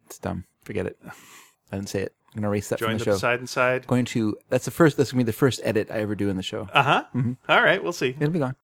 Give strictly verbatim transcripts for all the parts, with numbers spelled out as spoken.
It's dumb. Forget it. I didn't say it. I'm going to erase that Join from the, the show. Poseidon side. Going to, that's the first, that's going to be the first edit I ever do in the show. Uh-huh. Mm-hmm. All right, we'll see. It'll be gone.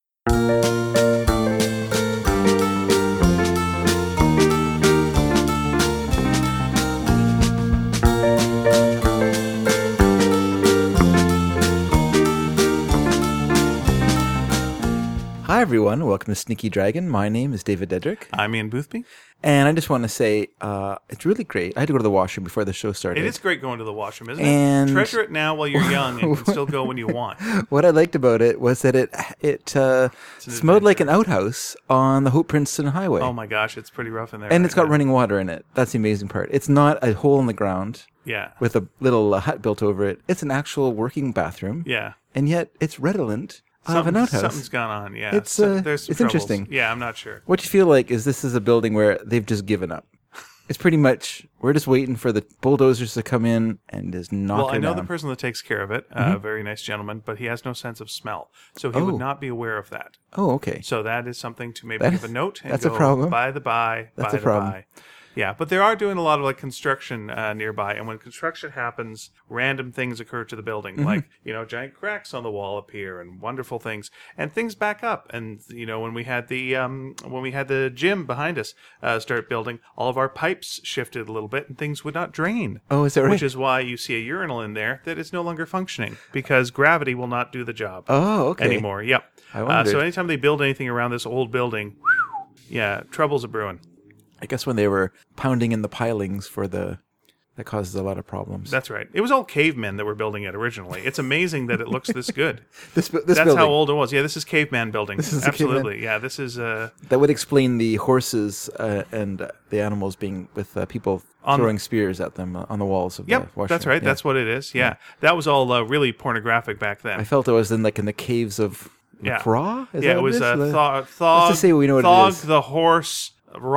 Hi, everyone. Welcome to Sneaky Dragon. My name is David Dedrick. I'm Ian Boothby. And I just want to say, uh, it's really great. I had to go to the washroom before the show started. It is great going to the washroom, isn't And- it? Treasure it now while you're young and can still go when you want. What I liked about it was that it it uh, an smelled like an outhouse on the Hope Princeton Highway. Oh my gosh, it's pretty rough in there. and right it's got now. running water in it. That's the amazing part. It's not a hole in the ground Yeah. with a little uh, hut built over it. It's an actual working bathroom. Yeah. And yet it's redolent of an Something- outhouse. Something's gone on, yeah. It's, So uh, there's some it's troubles. interesting. Yeah, I'm not sure. What you feel like is this is a building where they've just given up. It's pretty much, we're just waiting for the bulldozers to come in and just knock Well, it I know down. the person that takes care of it, a uh, very nice gentleman, but he has no sense of smell. So he Oh. would not be aware of that. Oh, okay. So that is something to maybe That give is- a note and that's a go, problem. by the by, That's by a problem. the by. Yeah, but they are doing a lot of like construction uh, nearby, and when construction happens, random things occur to the building, Mm-hmm. like you know, giant cracks on the wall appear, and wonderful things, and things back up. And you know, when we had the um, when we had the gym behind us uh, start building, all of our pipes shifted a little bit, and things would not drain. Oh, is that right? Which is why you see a urinal in there that is no longer functioning because gravity will not do the job Oh, okay. anymore. Yep. I Uh, wondered. so anytime they build anything around this old building, yeah, trouble's a brewing. I guess when they were pounding in the pilings for the, that causes a lot of problems. That's right. It was all cavemen that were building it originally. It's amazing that it looks this good. this bu- this That's building, how old it was. Yeah, this is caveman building. This is a Absolutely. Yeah, this is uh, that would explain the horses uh, and uh, the animals being with uh, people On- throwing spears at them uh, on the walls of yep. the washroom. That's right. Yeah. That's what it is. Yeah, that was all uh, really pornographic back then. I felt it was in like in the caves of Yeah. Craw. Is yeah, that it what was is? uh, The- Thog, Thog, Let's just say we know what it Thog is. the horse.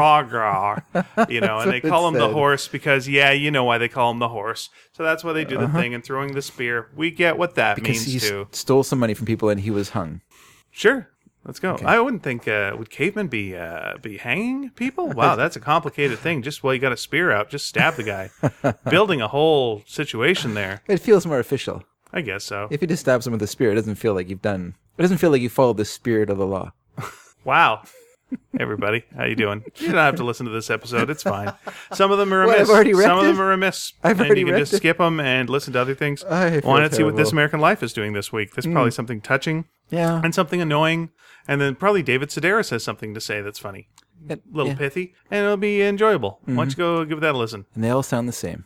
Ragra, you know, and they what it call him the said. horse because, yeah, you know why they call him the horse. So that's why they do the thing and throwing the spear. We get what that Uh-huh. because means he too. s- stole some money from people and he was hung. Sure. Let's go. I wouldn't think uh, would cavemen be uh, be hanging people? Wow, that's a complicated thing. Just while you got a spear out, just stab the guy. Building a whole situation there. It feels more official. I guess so. If you just stab someone with a spear, it doesn't feel like you've done. It doesn't feel like you followed the spirit of the law. Wow. Everybody, how you doing? You don't have to listen to this episode. It's fine. Some of them are What, remiss. I've already read Some of it? them are amiss. I've and already you can read just it. skip them and listen to other things. I feel Why not see what This terrible. American Life is doing this week? There's probably something touching Yeah. and something annoying, and then probably David Sedaris has something to say that's funny, a It- little yeah. pithy, and it'll be enjoyable. Why don't you go give that a listen? And they all sound the same.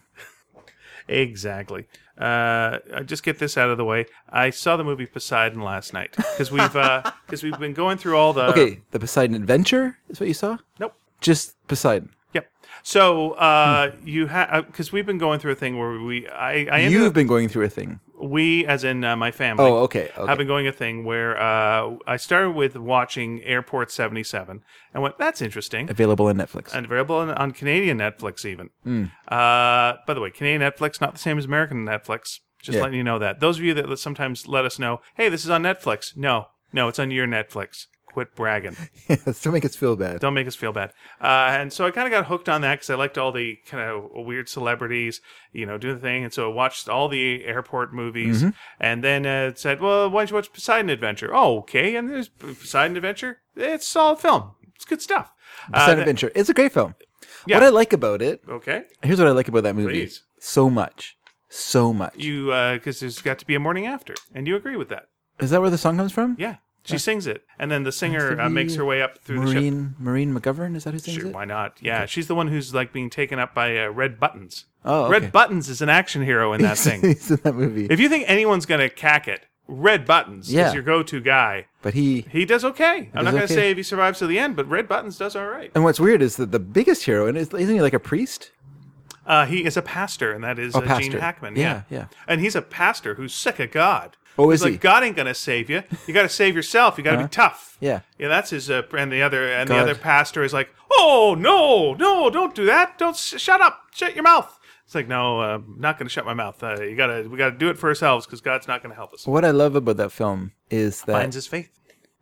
Exactly. Uh, I just get this out of the way. I saw the movie Poseidon last night because we've because we've been going through all the Okay, the Poseidon Adventure is what you saw? Nope. Just Poseidon. Yep. So uh, you have because we've been going through a thing where we I, I ended You've up, been going through a thing. we as in uh, my family. Oh, okay. okay. I've been going a thing where uh, I started with watching Airport seventy-seven and went, that's interesting. Available on Netflix. And available on, on Canadian Netflix even. Hmm. Uh, by the way, Canadian Netflix, not the same as American Netflix. Just Yeah. letting you know that. Those of you that sometimes let us know, hey, this is on Netflix. No, no, it's on your Netflix. Quit bragging. Yes, don't make us feel bad. Don't make us feel bad. Uh, and so I kind of got hooked on that because I liked all the kind of weird celebrities, you know, doing the thing. And so I watched all the airport movies. Mm-hmm. And then uh, it said, well, why don't you watch Poseidon Adventure? Oh, okay. And there's Poseidon Adventure. It's a solid film. It's good stuff. Poseidon Uh, Adventure. It's a great film. Yeah. What I like about it, Okay. here's what I like about that movie. Please. So much. So much. You, because there's got to be a morning after. And you agree with that. Is that where the song comes from? Yeah. She sings it. And then the Has singer to uh, be makes her way up through the ship. Maureen, Maureen McGovern, is that who sings Sure, it? why not? Yeah, she's the one who's like being taken up by uh, Red Buttons. Oh, okay. Red Buttons is an action hero in that thing. He's in that movie. If you think anyone's going to cack it, Red Buttons Yeah. is your go-to guy. But he... He does okay. I'm not does going to okay. say if he survives to the end, but Red Buttons does all right. And what's weird is that the biggest hero, and isn't he like a priest? Uh, he is a pastor, and that is Oh, uh, Gene pastor. Hackman. Yeah, Yeah, yeah. And he's a pastor who's sick of God. Oh, He's is like, he? God ain't going to save you. You got to save yourself. You got to be tough. Yeah. Yeah, that's his. Uh, and the other and God. the other pastor is like, oh no, no, don't do that. Don't sh- shut up. Shut your mouth. It's like, no, uh, I'm not going to shut my mouth. Uh, you gotta, we got to do it for ourselves because God's not going to help us. What I love about that film is that... Finds his faith.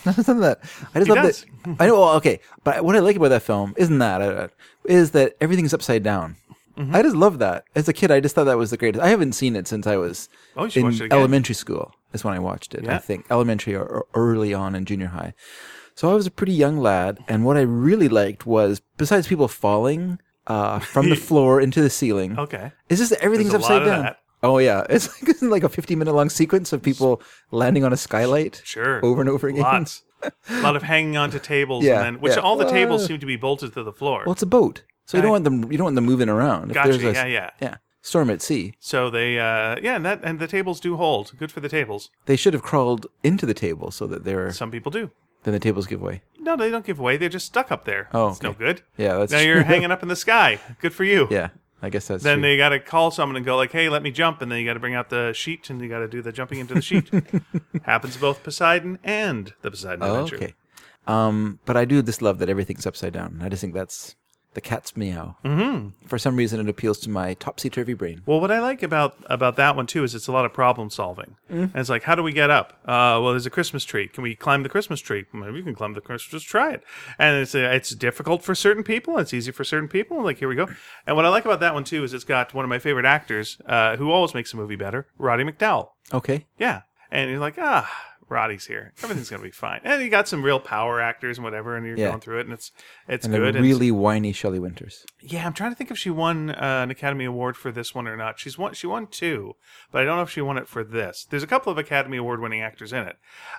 None of that. I just He love does. that. I know. Well, okay, but what I like about that film isn't that uh, is that everything's upside down. Mm-hmm. I just love that. As a kid, I just thought that was the greatest. I haven't seen it since I was Oh, you should watch it in again. elementary school. Is when I watched it. I Yeah. think elementary or, or early on in junior high. So I was a pretty young lad, and what I really liked was, besides people falling uh, from the floor into the ceiling, Okay. it's just that everything's There's a lot upside of down. that. Oh yeah, it's like, it's like a fifty-minute long sequence of people landing on a skylight Sure. over and over again. Lots. A lot of hanging onto tables, Yeah, and then, which yeah. all the tables Uh, seem to be bolted to the floor. Well, it's a boat, so you don't Right. want them. You don't want them moving around. If Gotcha. there's a, Yeah, yeah. yeah. Storm at sea. So they, uh, yeah, and that and the tables do hold. Good for the tables. They should have crawled into the table so that they're Some people do. then the tables give way. No, they don't give away. They're just stuck up there. Oh, It's no okay. good. Yeah, that's Now true. you're hanging up in the sky. Good for you. Yeah, I guess that's Then true. they got to call someone and go like, "Hey, let me jump," and then you got to bring out the sheet and you got to do the jumping into the sheet. Happens to both Poseidon and the Poseidon Oh, Adventure. okay. Um, but I do just love that everything's upside down. I just think that's the cat's meow. Mm-hmm. For some reason, it appeals to my topsy-turvy brain. Well, what I like about about that one too is it's a lot of problem solving. Mm. And it's like, how do we get up? Uh, well, there's a Christmas tree. Can we climb the Christmas tree? Maybe we can climb the Christmas. Just try it. And it's uh, it's difficult for certain people. It's easy for certain people. Like here we go. And what I like about that one too is it's got one of my favorite actors uh, who always makes a movie better, Roddy McDowall. Okay. Yeah. And you're like, ah, Roddy's here. Everything's gonna be fine. And you got some real power actors and whatever, and you're Yeah. going through it, and it's it's And good. a and really whiny Shelley Winters. yeah, I'm trying to think if she won uh, an Academy Award for this one or not. She's won. She won two, but I don't know if she won it for this. There's a couple of Academy Award winning actors in it,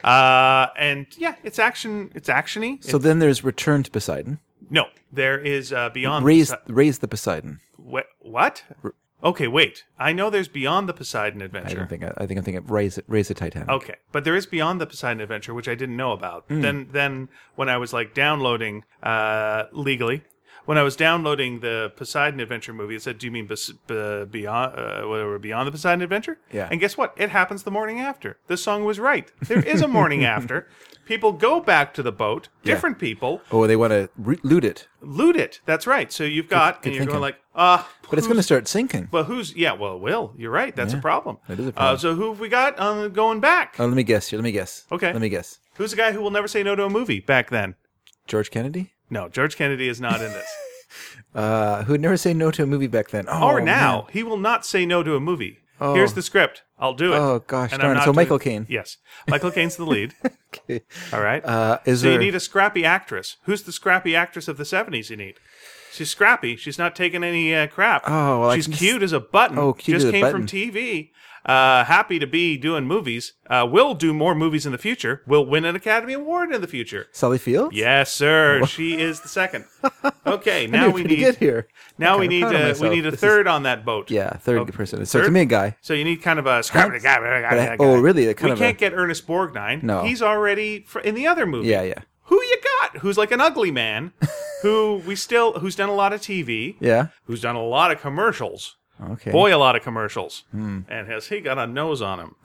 uh, and yeah, it's action. It's actiony. So then there's Return to Poseidon. No, there is uh, Beyond. Raise, the raise the Poseidon. Posi- wh- what? Okay, wait. I know there's Beyond the Poseidon I Adventure. don't think. I, I think I'm thinking Raise it. Raise the Titanic. Okay, but there is Beyond the Poseidon Adventure, which I didn't know about. Hmm. Then, then when I was like downloading uh, legally, when I was downloading the Poseidon Adventure movie, it said, "Do you mean bes- be- beyond, uh, whatever, Beyond the Poseidon Adventure?" Yeah. And guess what? It happens the morning after. This song was right. There is a morning after. People go back to the boat. Yeah. Different people Oh, they want to re- loot it, loot it. That's right. So you've got, good and you're thinking. going like, ah, but it's going to start sinking. well, who's? Yeah, well, it will. You're right. That's a problem. that is a Uh, problem. so who have we got uh, going back? Oh, let me guess here. Let me guess. Okay. Let me guess. Who's the guy who will never say no to a movie back then? George Kennedy. No, George Kennedy is not in this. Uh, who would never say no to a movie back then. Oh, or now, man. he will not say no to a movie. Oh. Here's the script. I'll do it. Oh, gosh And darn I'm it. not So doing- Michael Caine. Yes, Michael Caine's the lead. Okay. All right. Uh, is so there? you need a scrappy actress. Who's the scrappy actress of the seventies? You need. She's scrappy. She's not taking any uh, crap. Oh, well, I she's can just- cute as a button. Oh, cute Just as a came button. from T V. Uh, happy to be doing movies. Uh, will do more movies in the future. Will win an Academy Award in the future. Sally Fields. Yes, sir. She is the second. Okay, now Did we pretty need. good here. Now I'm we kinda need proud of uh, we myself. need a This is- third on that boat. Yeah, third Okay. person. So Third? to me, a guy. So you need kind of a scrappy guy. guy, I- oh, really? A kind we of can't a- get Ernest Borgnine. No. He's already fr- in the other movie. Yeah, yeah, Who you got? Who's like an ugly man? who we still who's done a lot of T V. yeah. Who's done a lot of commercials. Okay. Boy, a lot of commercials. Hmm. And has he got a nose on him?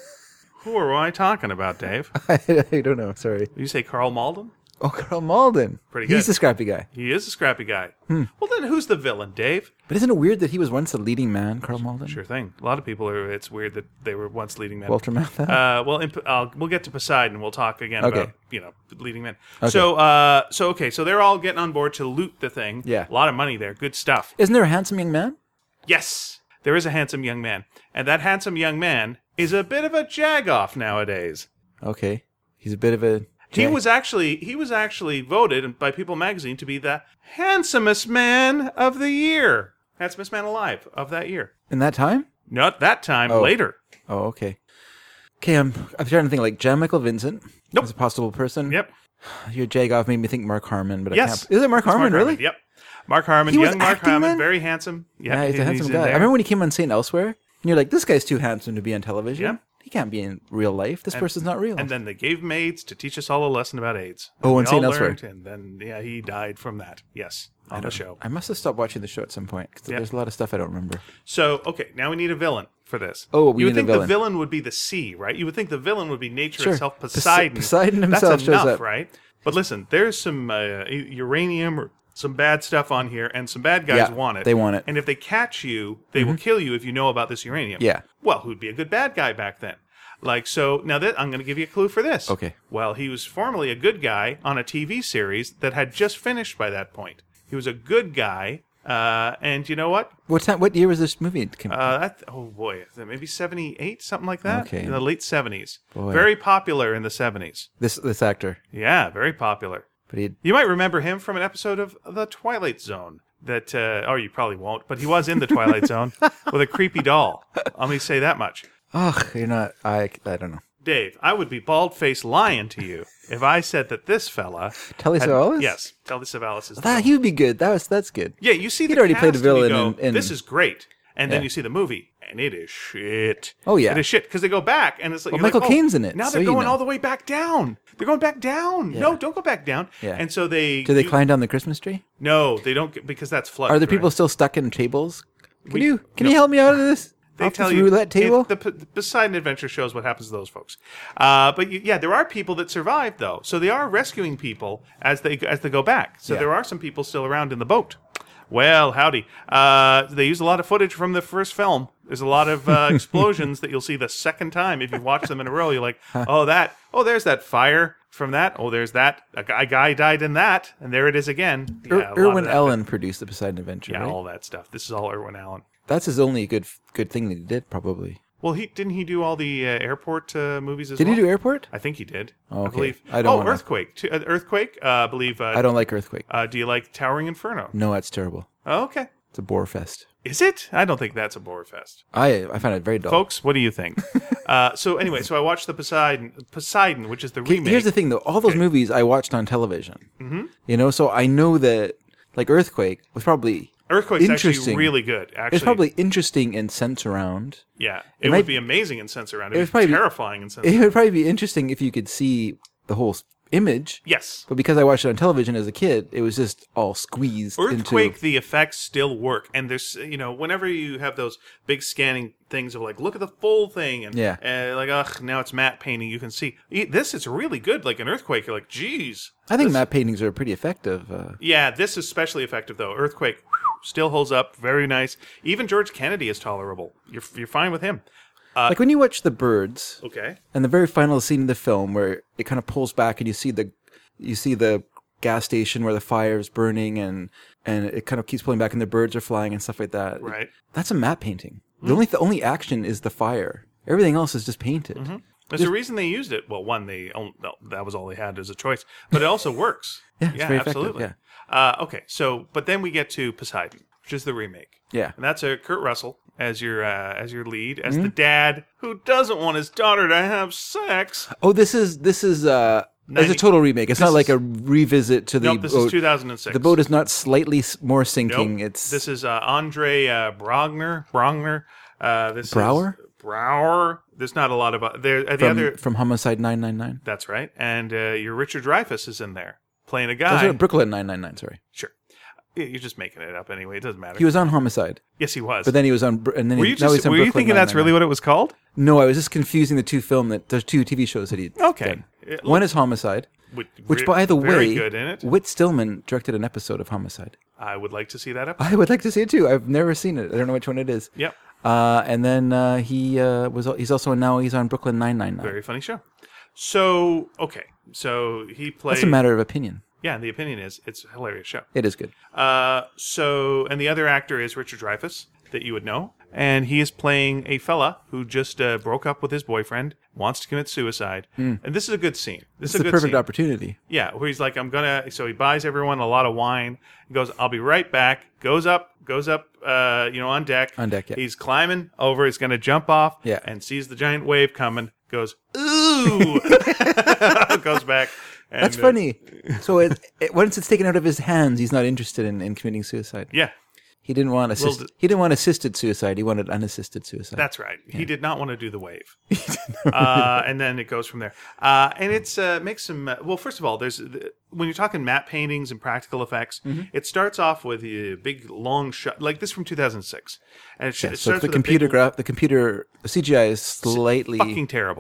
Who are I talking about, Dave? I, I don't know. Sorry. You say Carl Malden? Oh, Carl Malden. Pretty He's good. the scrappy guy. He is a scrappy guy. Hmm. Well, then who's the villain, Dave? But isn't it weird that he was once a leading man, Carl Malden? Sure thing. A lot of people are. It's weird that they were once leading men. Walter Matthau. Uh, well, in, uh, we'll get to Poseidon. We'll talk again Okay. about you know leading men. So, uh, so okay, so they're all getting on board to loot the thing. Yeah. a lot of money there. Good stuff. Isn't there a handsome young man? Yes, there is a handsome young man, and that handsome young man is a bit of a jagoff nowadays. Okay. He's a bit of a. He jag- was actually he was actually voted by People Magazine to be the handsomest man of the year, handsomest man alive of that year. in that time. Not that time. Oh. Later. Oh, okay. Okay, I'm. I'm trying to think like Jan Michael Vincent. Nope. As a possible person. Yep. Your Jagoff made me think Mark Harmon, but Yes. I can't. Is it Mark It's Harmon? Really? Yep. Mark Harmon, He was young Mark acting Harmon, then? very handsome. Yeah, he's a he- handsome in guy. I there. remember when he came on Saint Elsewhere, and you're like, this guy's too handsome to be on television. Yeah. He can't be in real life. This person's not real. And then they gave him AIDS to teach us all a lesson about AIDS. Oh, And on we Saint all Elsewhere. learned, And then, yeah, he died from that. Yes, on the show. I must have stopped watching the show at some point because Yeah. there's a lot of stuff I don't remember. So, okay, now we need a villain for this. Oh, we you would need a think villain. the villain would be the sea, right? You would think the villain would be nature Sure. itself, Pos- Poseidon. Poseidon himself That's shows enough, up. right? But listen, there's some uh, uranium or some bad stuff on here, and some bad guys Yeah, want it. they want it. And if they catch you, they will kill you if you know about this uranium. Yeah. Well, who'd be a good bad guy back then? Like, so now that I'm going to give you a clue for this. Okay. Well, he was formerly a good guy on a T V series that had just finished by that point. He was a good guy, uh, and you know what? What time? What year was this movie? It came- Uh, that, oh boy, maybe seventy-eight, something like that. Okay. In the late seventies. Boy. Very popular in the seventies. this this actor, Yeah, very popular. but he You might remember him from an episode of The Twilight Zone. That, uh, oh, you probably won't, but he was in The Twilight Zone with a creepy doll. Let me say that much. Ugh, you're not. I I don't know. Dave, I would be bald-faced lying to you if I said that this fella... Telly had- Savalas? Yes, Telly Savalas is the That villain. he would be good. That was that's good. Yeah, you see He'd the already cast played a villain and you go, in- in- this is great. And then Yeah. you see the movie, and it is shit. Oh, yeah. It is shit, because they go back, and it's like... Well, you're like, Michael oh, Caine's in it, Now so they're you going know. all the way back down. They're going back down. Yeah. No, don't go back down. Yeah. And so they... Do they you- climb down the Christmas tree? No, they don't, get, because that's flooded. Are there people right? still stuck in tables? Can We- you can no. you help me out of this? They Off tell this you roulette table. It, the, P- the Poseidon Adventure shows what happens to those folks. Uh, but you, yeah, there are people that survive though, so they are rescuing people as they as they go back. So Yeah. there are some people still around in the boat. Well, howdy. Uh, they use a lot of footage from the first film. There's a lot of uh, explosions that you'll see the second time if you watch them in a row. You're like, oh, that. Oh, there's that fire from that. Oh, there's that. A guy, a guy died in that, and there it is again. Ir- Yeah, a lot of Irwin that. Allen produced the Poseidon Adventure. Yeah, right? all that stuff. This is all Irwin Allen. That's his only good good thing that he did, probably. Well, he didn't he do all the uh, airport uh, movies as Did well? he do Airport? I think he did. Oh, I okay. believe. I don't oh, wanna- Earthquake. T- uh, Earthquake. Uh, I believe. Uh, I don't like Earthquake. Uh, do you like Towering Inferno? No, that's terrible. Oh, okay. It's a bore fest. Is it? I don't think that's a bore fest. I I find it very dull. Folks, what do you think? uh, so anyway, so I watched the Poseidon, Poseidon, which is the remake. Here's the thing, though. All those movies I watched on television. Mm-hmm. You know, so I know that, like, Earthquake was probably Earthquake's actually interesting. really good. Actually, It's probably interesting in sense around. yeah. It, might- would be amazing in sense around. It, it would would be probably be- terrifying in sense. It would probably be interesting if you could see the whole s- image. Yes. But because I watched it on television as a kid, it was just all squeezed Earthquake, into. the effects still work, and there's you know whenever you have those big scanning things of like look at the full thing and Yeah. uh, like ugh now it's matte painting you can see E- this is really good like an Earthquake you're like geez I think this- matte paintings are pretty effective. Uh, yeah this is especially effective though Earthquake whew, still holds up very nice even George Kennedy is tolerable you're you're fine with him like when you watch The Birds, okay and the very final scene of the film where it kind of pulls back and you see the you see the gas station where the fire is burning and and it kind of keeps pulling back and the birds are flying and stuff like that. right That's a matte painting. The only the only action is the fire. Everything else is just painted. there's a reason they used it well one they oh, no, that was all they had as a choice but it also works Yeah, it's very effective, absolutely uh, okay so but then we get to Poseidon which is the remake. Yeah. And that's a Kurt Russell as your uh, as your lead, as Mm-hmm. the dad who doesn't want his daughter to have sex. Oh, this is this is uh it's ninety a total remake. It's this not like is- a revisit to the Nope, this boat. is two thousand six. The boat is not slightly s- more Nope. sinking. It's This is uh, Andre uh, Brogner. Brogner. Uh, this Brower? Is Brower. There's not a lot of uh, there. Uh, the from other. from Homicide nine nine nine. That's right. And uh, your Richard Dreyfuss is in there playing a Oh, guy. sorry, Brooklyn nine nine nine. Sorry, Sure. You're just making it up anyway. It doesn't matter. he was on Homicide, yes, he was. but then he was on. Br- And then were he, you now just he's on were you Brooklyn thinking that's really nine nine nine. what it was called? No, I was just confusing the two film that the two T V shows that he. Okay. done. It One is Homicide, Which, which, by the very way, good in it. Whit Stillman directed an episode of Homicide. I would like to see that up. I would like to see it too. I've never seen it. I don't know which one it is. Yep. Uh, and then uh, he uh, was. He's also now he's on Brooklyn nine nine nine. Very funny show. So okay, so he played. That's a matter of opinion. Yeah, the opinion is it's a hilarious show. It is good. Uh, so and the other actor is Richard Dreyfuss that you would know, and he is playing a fella who just uh, broke up with his boyfriend, wants to commit suicide, and this is a good scene. This It's is a the good perfect scene. opportunity. Yeah, where he's like, I'm gonna. So he buys everyone a lot of wine. He goes, I'll be right back. Goes up, goes up, uh, you know, on deck. On deck, yeah. He's climbing over. He's gonna jump off. Yeah. And sees the giant wave coming. Goes, ooh. Goes back. And, That's uh, funny. So it, it, once it's taken out of his hands, he's not interested in, in committing suicide. yeah, He didn't want assist, Well, He didn't want assisted suicide. He wanted unassisted suicide. that's right. He did not want to do the wave. uh, and then it goes from there. Uh, and it's uh, makes some. Uh, well, first of all, there's when you're talking matte paintings and practical effects, Mm-hmm. it starts off with a big long shot, like this from two thousand six, and it, sh- Yeah, it so starts the with computer a big, graph, the computer C G I is slightly. fucking terrible.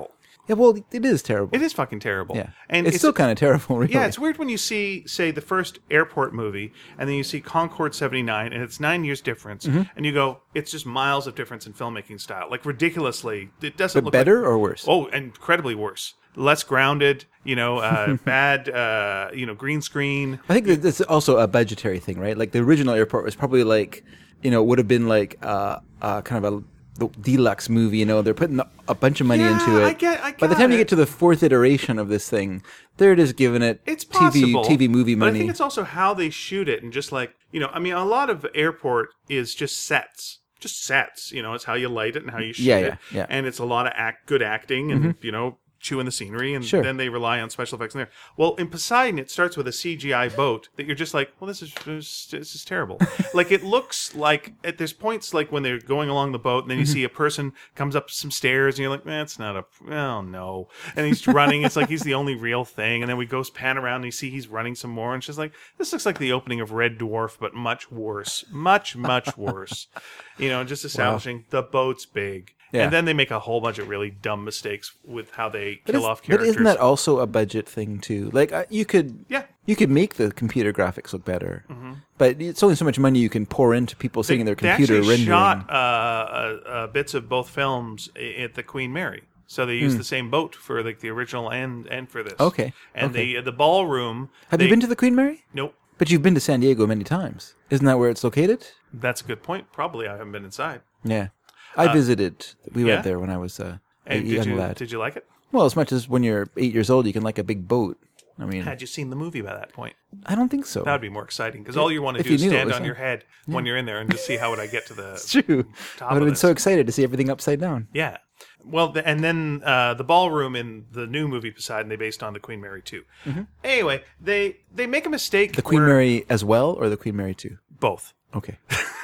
Yeah, well, it is terrible. It is fucking terrible. Yeah, and it's, it's still kind of terrible. Really. Yeah, it's weird when you see, say, the first airport movie, and then you see Concorde seventy-nine, and it's nine years difference, Mm-hmm. and you go, it's just miles of difference in filmmaking style. Like, ridiculously, it doesn't But look better like, or worse? Oh, incredibly worse. Less grounded, you know, uh, bad, uh, you know, green screen. I think that that's also a budgetary thing, right? Like the original airport was probably like, you know, would have been like uh, uh, kind of a the deluxe movie. You know, they're putting a bunch of money Yeah, into it. I get- I By the got time you it. get to the fourth iteration of this thing, they're just giving it It's T V possible. T V movie But I money. think it's also how they shoot it, and just like, you know, I mean, a lot of airport is just sets. Just sets, you know, it's how you light it and how you shoot Yeah, it. yeah, yeah. And it's a lot of act, good acting and, you know, chewing the scenery, and Sure. then they rely on special effects in there. Well, in Poseidon, it starts with a C G I boat that you're just like, well, this is this, this is terrible. Like, it looks like, at there's points like when they're going along the boat, and then you see a person comes up some stairs, and you're like, man, it's not a, oh no. And he's running, it's like he's the only real thing. And then we go pan around, and you see he's running some more, and she's like, this looks like the opening of Red Dwarf, but much worse. Much, much worse. You know, just establishing the boat's big. Yeah. And then they make a whole bunch of really dumb mistakes with how they But kill is- off But characters. isn't that also a budget thing too? Like uh, you could, Yeah. you could make the computer graphics look better, but it's only so much money you can pour into people sitting in their computer they actually rendering. shot uh, uh, uh, bits of both films i- at the Queen Mary. So they used the same boat for like the original and and for this. Hmm. Okay, And okay. the the ballroom. Have they- you been to the Queen Mary? Nope. But you've been to San Diego many times. Isn't that where it's located? That's a good point. Probably I haven't been inside. Yeah, I visited. We Uh, yeah? went there when I was uh, a And young did you lad. did you like it? Well, as much as when you're eight years old, you can like a big boat. I mean, Had you seen the movie by that point? I don't think so. That would be more exciting because all you want to If do you is knew it stand was on on. your head when you're in there and just see how would I get to the It's true. top I would of have been this. so excited to see everything upside down. Yeah. Well, the, and then uh, the ballroom in the new movie Poseidon, they based on the Queen Mary two. Anyway, they they make a mistake. The Queen where- Mary as well, or the Queen Mary two? both. Okay.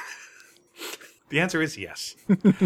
The answer is yes.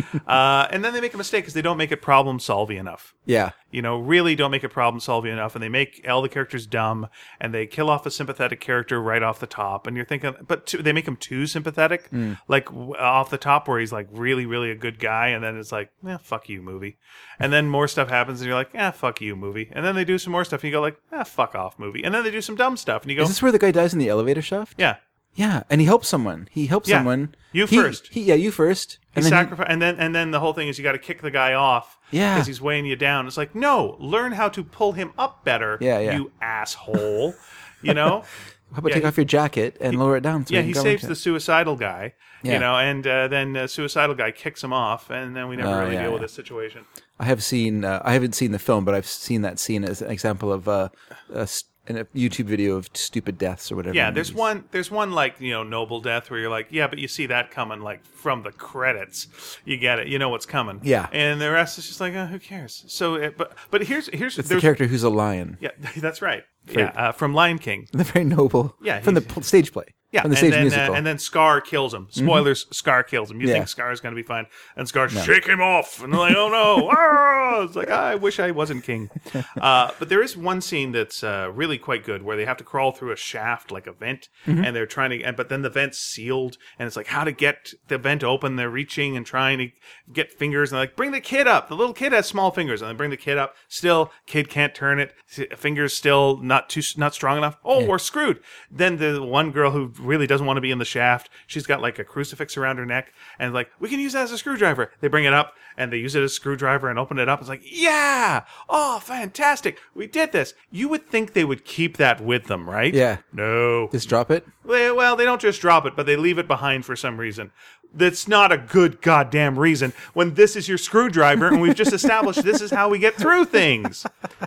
uh, and then they make a mistake because they don't make it problem solving enough. Yeah. You know, really don't make it problem solving enough, and they make all the characters dumb, and they kill off a sympathetic character right off the top, and you're thinking, but too, they make him too sympathetic, like w- off the top, where he's like really, really a good guy, and then it's like, eh, fuck you, movie, and then more stuff happens, and you're like, eh, fuck you, movie, and then they do some more stuff, and you go like, ah, fuck off, movie, and then they do some dumb stuff, and you go, Is this where the guy dies in the elevator shaft? yeah, Yeah, and he helps someone. He helps Yeah. someone. You He- first. He, yeah, you first. he And then he- sacrifice, and then and then the whole thing is you got to kick the guy off, Yeah. because he's weighing you down. It's like, no, learn how to pull him up better, Yeah, yeah. you asshole, you know. how about yeah, take he- off your jacket and lower it down? So Yeah, you he can go saves into the it? suicidal guy, Yeah. you know, and uh, then uh, suicidal guy kicks him off, and then we never Oh, really yeah, deal with yeah. this situation. I have seen. Uh, I haven't seen the film, but I've seen that scene as an example of uh, a, s- in a YouTube video of stupid deaths or whatever. Yeah, in there's movies. one, there's one like you know noble death where you're like, yeah, but you see that coming like from the credits, you get it, you know what's coming. Yeah. and the rest is just like, oh, who cares? So, it, but but here's here's It's the there's- character who's a lion. Yeah, that's right. Yeah, uh, from Lion King. They're very noble. Yeah, from the he's- pl- stage play. Yeah, from the and stage then, musical. Mm-hmm. Uh, and then Scar kills him. Spoilers: Scar kills him. You Yeah. think Scar's going to be fine, and Scar shake him off, and they're like, "Oh no!" Ah! It's like, I wish I wasn't king. Uh, but there is one scene that's uh, really quite good, where they have to crawl through a shaft, like a vent, Mm-hmm. and they're trying to. And, but then the vent's sealed, and it's like how to get the vent open. They're reaching and trying to get fingers, and they're like, "Bring the kid up." The little kid has small fingers, and they bring the kid up. Still, kid can't turn it. Fingers still not too not strong enough. Oh, we're screwed. Then the one girl who really doesn't want to be in the shaft, she's got like a crucifix around her neck, and like, we can use that as a screwdriver. They bring it up and they use it as a screwdriver and open it up. It's like, yeah, oh, fantastic, we did this. You would think they would keep that with them, right? Yeah. No. Just drop it. They- Well, they don't just drop it, but they leave it behind for some reason. That's not a good goddamn reason when this is your screwdriver and we've just established this is how we get through things.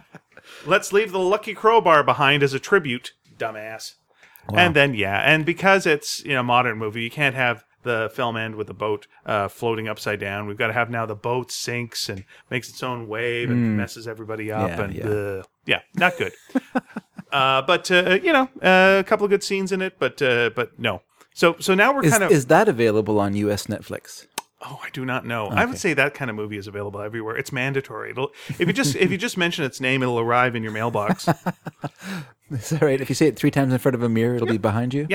Let's leave the lucky crowbar behind as a tribute, dumbass. And then, yeah, and because it's, you know, a modern movie, you can't have the film end with the boat uh, floating upside down. We've got to have now the boat sinks and makes its own wave and messes everybody up. Yeah, and yeah. uh, yeah, not good. uh, but, uh, you know, uh, a couple of good scenes in it, but uh, but no. So so now we're Is, kind of... is that available on U S Netflix? Oh, I do not know. I would say that kind of movie is available everywhere. It's mandatory. It'll if you just if you just mention its name, it'll arrive in your mailbox. Is that right? If you say it three times in front of a mirror, it'll be behind you. Yeah.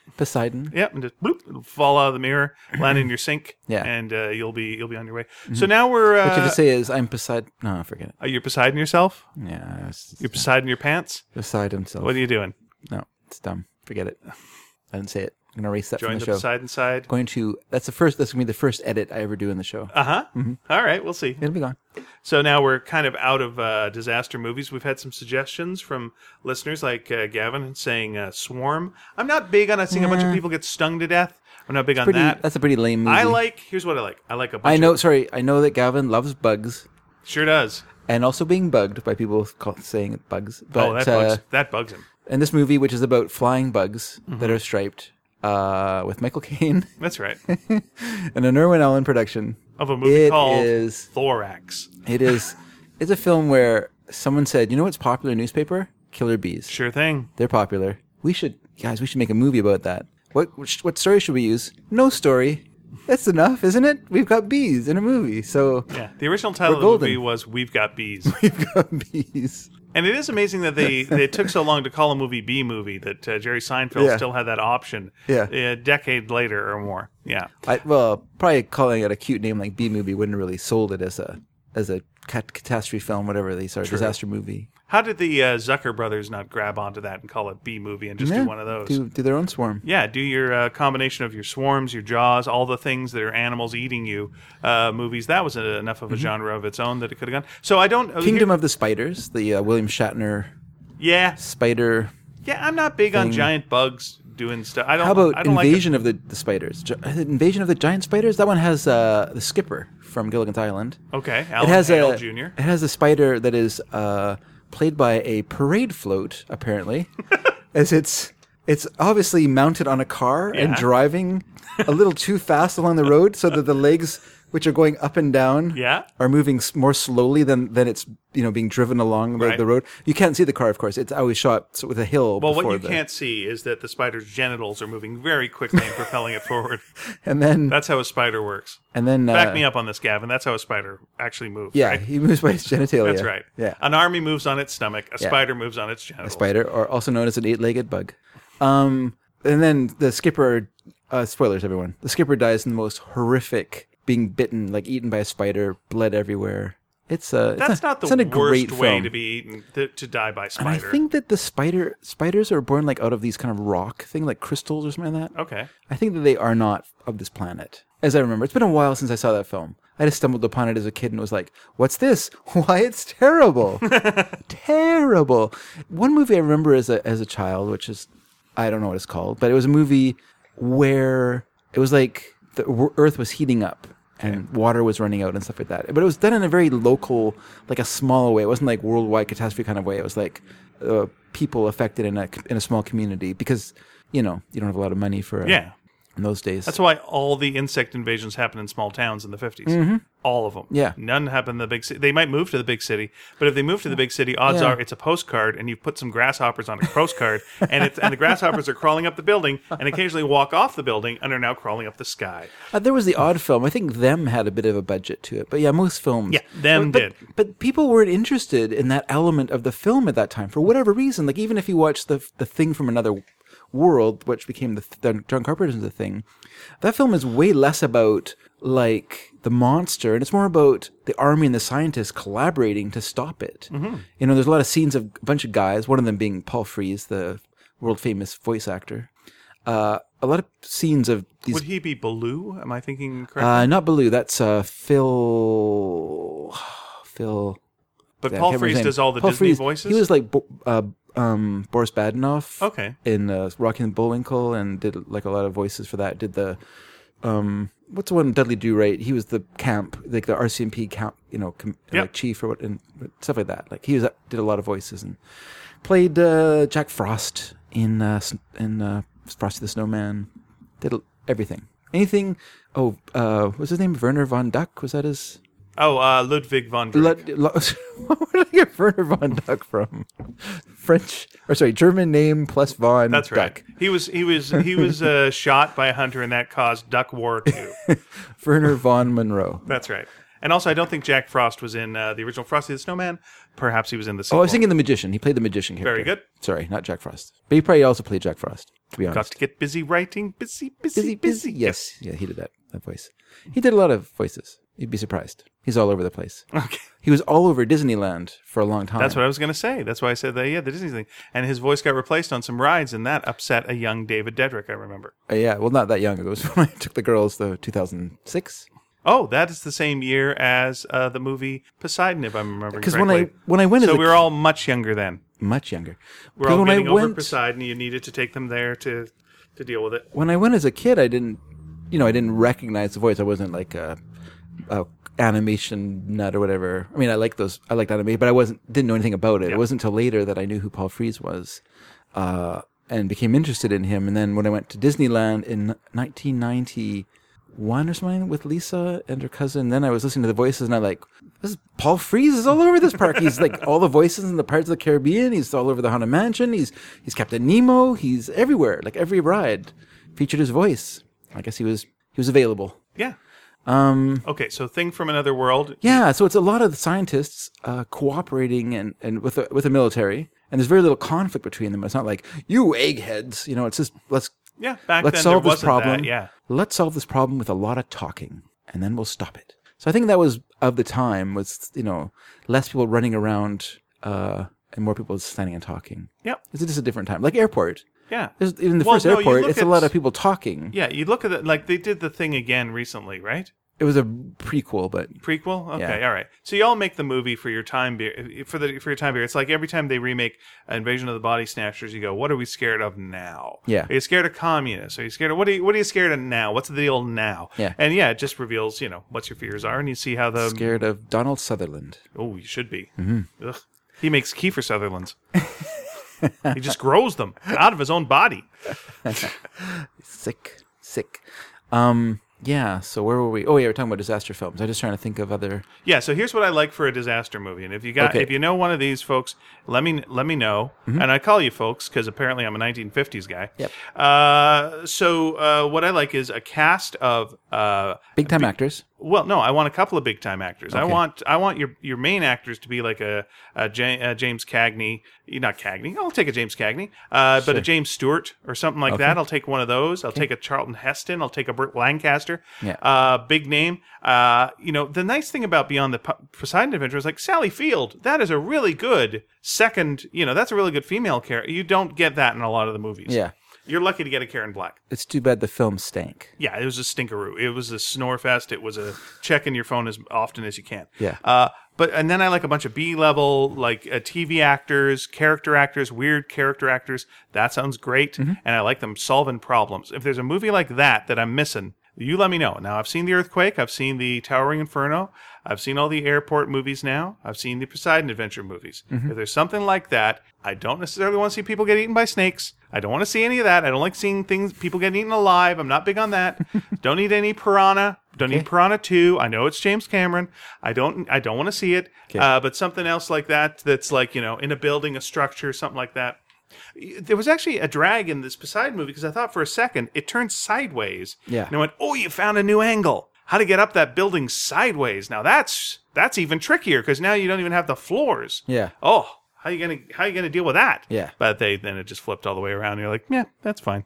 Poseidon. Yep, and just bloop, it'll fall out of the mirror, land in your sink, Yeah. and uh, you'll be you'll be on your way. So now we're uh, What you have to say is, I'm Poseidon. No, forget it. are you Poseidon yourself? Yeah, it's, You're Poseidon your pants? Poseidon himself. What are you doing? No, it's dumb. Forget it. I didn't say it. I'm gonna erase that Join from the, the, show. Poseidon side. Going to. That's the first. That's gonna be the first edit I ever do in the show. Uh huh. All right, we'll see. It'll be gone. So now we're kind of out of uh, disaster movies. We've had some suggestions from listeners like uh, Gavin saying uh, Swarm. I'm not big on seeing a bunch of people get stung to death. I'm not big on Pretty. that. That's a pretty lame movie. I like, here's what I like. I like a bunch I know. of, Sorry, I know that Gavin loves bugs sure does. and also being bugged by people call, saying bugs. But oh, that uh, bugs, that bugs him. in this movie, which is about flying bugs Mm-hmm. that are striped, uh, with Michael Caine That's right. and an Irwin Allen production. Of a movie It called is- Thorax. It is. It's a film where someone said, "You know what's popular in newspaper? Killer bees. Sure thing. They're popular. We should, guys. We should make a movie about that. What which, what story should we use? No story. That's enough, isn't it? We've got bees in a movie, so Yeah. The original title of We're the golden. movie was We've Got Bees. we've got bees. And it is amazing that they, they took so long to call a movie B movie that uh, Jerry Seinfeld Yeah. still had that option Yeah. a decade later or more. Yeah. I, well, probably calling it a cute name like B movie wouldn't really sold it as a as a cat- catastrophe film, whatever they sort of disaster movie. How did the uh, Zucker brothers not grab onto that and call it B movie and just Yeah, do one of those? Do, do their own swarm. Yeah, do your uh, combination of your swarms, your jaws, all the things that are animals eating you uh, movies. That was a, enough of a genre of its own that it could have gone. So I don't. uh, Kingdom here- of the Spiders, the uh, William Shatner yeah, spider. yeah. I'm not big on Thing. giant bugs doing stuff. I don't. How about I don't Invasion of the, the Spiders? Gi- Invasion of the Giant Spiders? That one has uh, the skipper from Gilligan's Island. Like it. Okay, It Alan has Hale a Junior It has a spider that is uh, played by a parade float, apparently, as it's it's obviously mounted on a car and Yeah. driving a little too fast along the road, so that the legs, which are going up and down, Yeah. are moving s- more slowly than, than it's you know being driven along the, Right. the road. You can't see the car, of course. It's always shot so- with a hill. Well, what before you the, can't see is that the spider's genitals are moving very quickly and propelling it forward. and then That's how a spider works. and then uh, Back me up on this, Gavin. That's how a spider actually moves. Yeah, right? he moves by his genitalia. That's right. Yeah. An army moves on its stomach. A Yeah. spider moves on its genitals. Spider, or also known as an eight-legged bug. Um, and then the skipper, uh, spoilers, everyone. The skipper dies in the most horrific, being bitten, like eaten by a spider, blood everywhere. It's uh, it's That's a, not the it's not a worst great way film. to be eaten, to, to die by And spider. I think that the spider spiders are born like out of these kind of rock thing, like crystals or something like that. Okay. I think that they are not of this planet, as I remember. It's been a while since I saw that film. I just stumbled upon it as a kid and was like, "What's this? Why, it's terrible, terrible." One movie I remember as a as a child, which is I don't know what it's called, but it was a movie where it was like the w- Earth was heating up and water was running out and stuff like that. But it was done in a very local, like a small way. It wasn't like worldwide catastrophe kind of way. It was like uh, people affected in a in a small community because you know you don't have a lot of money for a, Yeah. in those days. That's why all the insect invasions happened in small towns in the fifties. All of them. Mm-hmm. Yeah. None happened in the big city. They might move to the big city, but if they move to the big city, odds Yeah. are it's a postcard and you've put some grasshoppers on a postcard and it's and the grasshoppers are crawling up the building and occasionally walk off the building and are now crawling up the sky. Uh, there was the odd film. I think Them had a bit of a budget to it, but yeah, most films. Yeah, Them but, did. But, but people weren't interested in that element of the film at that time for whatever reason. Like even if you watch the the Thing from Another World, which became the, the John Carpenter's The Thing, that film is way less about like the monster, and it's more about the army and the scientists collaborating to stop it. Mm-hmm. You know, there's a lot of scenes of a bunch of guys. One of them being Paul Frees, the world famous voice actor. Uh, a lot of scenes of these. Would he be Baloo? Am I thinking correctly? Uh, not Baloo. That's uh, Phil. Phil. but yeah, I Paul can't remember his Frees name. does all the Paul Disney Frees, voices? He was like Bo- uh, um, Boris Badenoff. Okay. In uh, Rocky and Bullwinkle, and did like a lot of voices for that. Did the um, what's the one Dudley Do Right? He was the camp, like the R C M P camp, you know, com- Yep. like chief or what, and stuff like that. Like he was did a lot of voices and played uh, Jack Frost in uh, s- in uh, Frosty the Snowman. Did l- everything, anything. Oh, uh, what's his name? Werner von Duck. Was that his? Oh, uh, Ludwig von Drake. Lud- Lu- Where did I get Werner von Duck from? French, or sorry, German name plus von. That's right. Duck. He was he was he was uh, shot by a hunter, and that caused duck war too. Werner von Monroe. That's right. And also, I don't think Jack Frost was in uh, the original Frosty the Snowman. Perhaps he was in the sequel. Oh, I was thinking the magician. He played the magician character. Very good. Sorry, not Jack Frost. But he probably also played Jack Frost, to be Got honest. to get busy writing. Busy, busy, busy. Yes. Yeah, he did that, that voice. He did a lot of voices. You'd be surprised. He's all over the place. Okay. He was all over Disneyland for a long time. That's what I was going to say. That's why I said that, yeah, the Disney thing. And his voice got replaced on some rides, and that upset a young David Dedrick, I remember. Uh, yeah, well, not that young ago. It was when I took the girls, though, two thousand six. Oh, that is the same year as uh, the movie Poseidon, if I'm remembering Because correctly. when I when I went so as a we were all much younger then. much younger. We We're 'Cause all when I getting over went- Poseidon. You needed to take them there to, to deal with it. When I went as a kid, I didn't, you know, I didn't recognize the voice. I wasn't like a, a animation nut or whatever. I mean, I like those. I liked animation, but I wasn't didn't know anything about it. Yeah. It wasn't until later that I knew who Paul Frees was, uh, and became interested in him. And then when I went to Disneyland in nineteen ninety-one or something with Lisa and her cousin, then I was listening to the voices, and I like, this is Paul Frees is all over this park. He's like all the voices in the Pirates of the Caribbean. He's all over the Haunted Mansion. He's he's Captain Nemo. He's everywhere. Like every ride featured his voice. I guess he was he was available. Yeah. Um, okay, so Thing from Another World. Yeah, so it's a lot of the scientists uh, cooperating and, and with the, with the military, and there's very little conflict between them. It's not like, you eggheads, you know, it's just, let's Yeah, back let's then solve there this wasn't problem. that, yeah. Let's solve this problem with a lot of talking, and then we'll stop it. So I think that was, of the time, was, you know, less people running around uh, and more people standing and talking. Yep. It's just a different time. Like airport. Yeah. There's, in the Well, first no, you airport, look it's at- a lot of people talking. Yeah, you look at it, like they did the Thing again recently, right? It was a prequel, but Prequel? Okay, Yeah. all right. So y'all make the movie for your time be- for the for your time period. It's like every time they remake Invasion of the Body Snatchers, you go, "What are we scared of now?" Yeah. Are you scared of communists? Are you scared of what? Are you, what are you scared of now? What's the deal now? Yeah. And yeah, it just reveals, you know, what your fears are, and you see how the scared of Donald Sutherland. oh, you should be. Mm-hmm. Ugh. He makes Kiefer Sutherlands. He just grows them out of his own body. Sick, sick. Um, yeah. So where were we? Oh, yeah, we're talking about disaster films. I'm just trying to think of other. Yeah, so here's what I like for a disaster movie, and if you got, Okay. if you know one of these folks, let me let me know. And I call you folks because apparently I'm a nineteen fifties guy. Yep. Uh, so uh, what I like is a cast of uh, Big time actors. well, no, I want a couple of big time actors. I Okay. want I want your your main actors to be like a, a, J, a James Cagney, not Cagney. I'll take a James Cagney, uh, but a James Stewart or something like that. I'll take one of those. I'll take a Charlton Heston. I'll take a Burt Lancaster. Yeah. Uh, big name. Uh, you know, the nice thing about Beyond the P- Poseidon Adventure is like Sally Field. That is a really good second. You know, that's a really good female character. You don't get that in a lot of the movies. Yeah. You're lucky to get a Karen Black. It's too bad the film stank. Yeah, it was a stinkeroo. It was a snore fest. It was a checking your phone as often as you can. Yeah. Uh, but and then I like a bunch of B level, like uh, T V actors, character actors, weird character actors. That sounds great, Mm-hmm. and I like them solving problems. If there's a movie like that that I'm missing, you let me know. Now I've seen The Earthquake. I've seen the Towering Inferno. I've seen all the airport movies now. I've seen the Poseidon Adventure movies. Mm-hmm. If there's something like that, I don't necessarily want to see people get eaten by snakes. I don't want to see any of that. I don't like seeing things, people getting eaten alive. I'm not big on that. Don't need any Piranha. Don't need Piranha two. I know it's James Cameron. I don't I don't want to see it. Okay. Uh, but something else like that that's like, you know, in a building, a structure, something like that. There was actually a drag in this Poseidon movie because I thought for a second it turned sideways. Yeah. And I went, oh, you found a new angle. How to get up that building sideways. Now that's that's even trickier because now you don't even have the floors. Yeah. Oh, how you gonna how you gonna deal with that? Yeah. But they then it just flipped all the way around. And you're like, yeah, that's fine.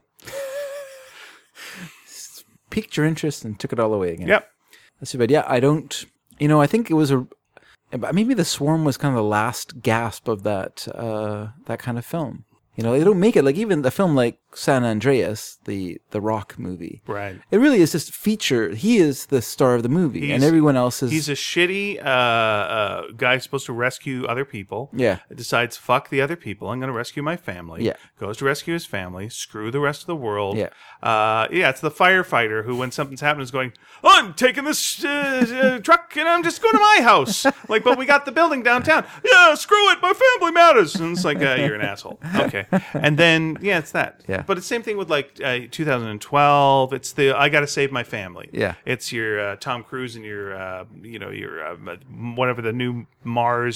Piqued your interest and took it all away again. Yep. That's too bad. Yeah, I don't. You know, I think it was a. Maybe The Swarm was kind of the last gasp of that uh, that kind of film. You know, they don't make it like even a film like San Andreas, the the Rock movie. Right. It really is just feature. He is the star of the movie, He's- and everyone else is. He's a shitty uh, uh, guy supposed to rescue other people. Yeah. Decides, fuck the other people. I'm going to rescue my family. Yeah. Goes to rescue his family. Screw the rest of the world. Yeah. Uh, yeah, it's the firefighter who, when something's happening, is going, I'm taking this uh, uh, truck and I'm just going to my house. Like, but we got the building downtown. Yeah, screw it. My family matters. And it's like, uh, you're an asshole. Okay. And then, yeah, it's that. Yeah. But it's the same thing with like uh, two thousand twelve. It's the I got to save my family. Yeah. It's your uh, Tom Cruise and your, uh, you know, your uh, whatever the new Mars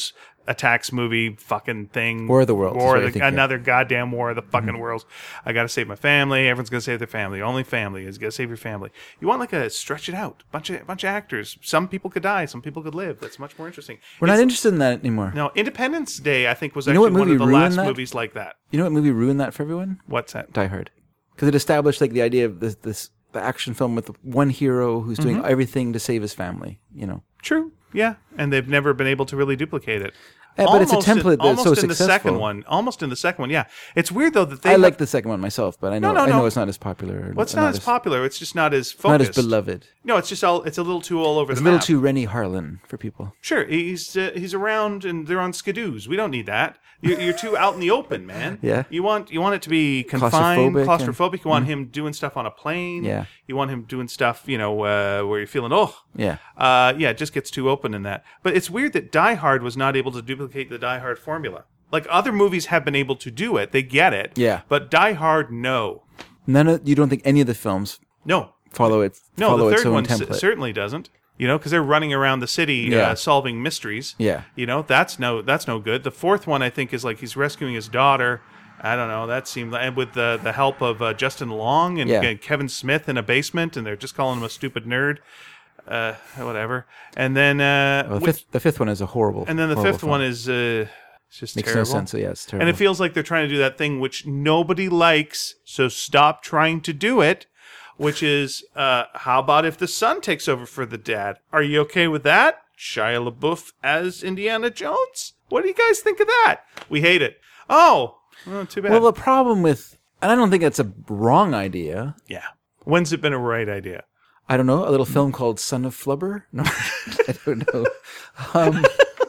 attacks movie fucking thing. War of the Worlds is War what of I the, think, yeah. another goddamn War of the fucking worlds. I got to save my family. Everyone's going to save their family. Only family is going to save your family. You want like a stretch it out. Bunch of bunch of actors. Some people could die. Some people could live. That's much more interesting. We're not interested in that anymore. No, Independence Day, I think, was You know actually what one of movie the ruined last that? movies like that. You know what movie ruined that for everyone? What's that? Die Hard. Because it established like the idea of this, this the action film with one hero who's doing Mm-hmm. everything to save his family, you know. True. Yeah, and they've never been able to really duplicate it. Yeah, but it's a Almost in- template that's almost so in the second successful. one. Almost in the second one, yeah. It's weird though that they I have- like the second one myself, but I know no, I know no. it's not as popular. Well, it's not, as popular. It's just not as Not focused. as beloved. No, it's just all. It's a little too all over It's a the little map. too Rennie Harlan for people. Sure, he's uh, he's around and they're on skidoos. We don't need that. You're, you're too out in the open, man. Yeah. You want you want it to be confined, Claustrophobic claustrophobic. and- you want him doing stuff on a plane. Yeah. You want him doing stuff, you know, uh, where you're feeling oh. Yeah. Uh, yeah, it just gets too open in that. But it's weird that Die Hard was not able to duplicate the Die Hard formula. Like other movies have been able to do it. They get it. Yeah. But Die Hard, no. None of you don't think any of the films No. follow its No, follow the its third own one c- template. certainly doesn't. You know, because they're running around the city Yeah. uh, solving mysteries. Yeah. You know, that's no that's no good. The fourth one, I think, is like he's rescuing his daughter. I don't know. That seemed and with the the help of uh, Justin Long and, Yeah. and Kevin Smith in a basement, and they're just calling him a stupid nerd. Uh, whatever. And then uh, Well, the which- fifth the fifth one is a horrible. and then the horrible fifth film. one is uh, it's just makes terrible. no sense. So yeah, it's terrible. And it feels like they're trying to do that thing which nobody likes, so stop trying to do it, which is, uh, how about if the son takes over for the dad? Are you okay with that? Shia LaBeouf as Indiana Jones? What do you guys think of that? We hate it. Oh, well, too bad. well, the problem with, and I don't think it's a wrong idea. yeah. When's it been a right idea? I don't know, a little film called Son of Flubber? No, I don't know. Um,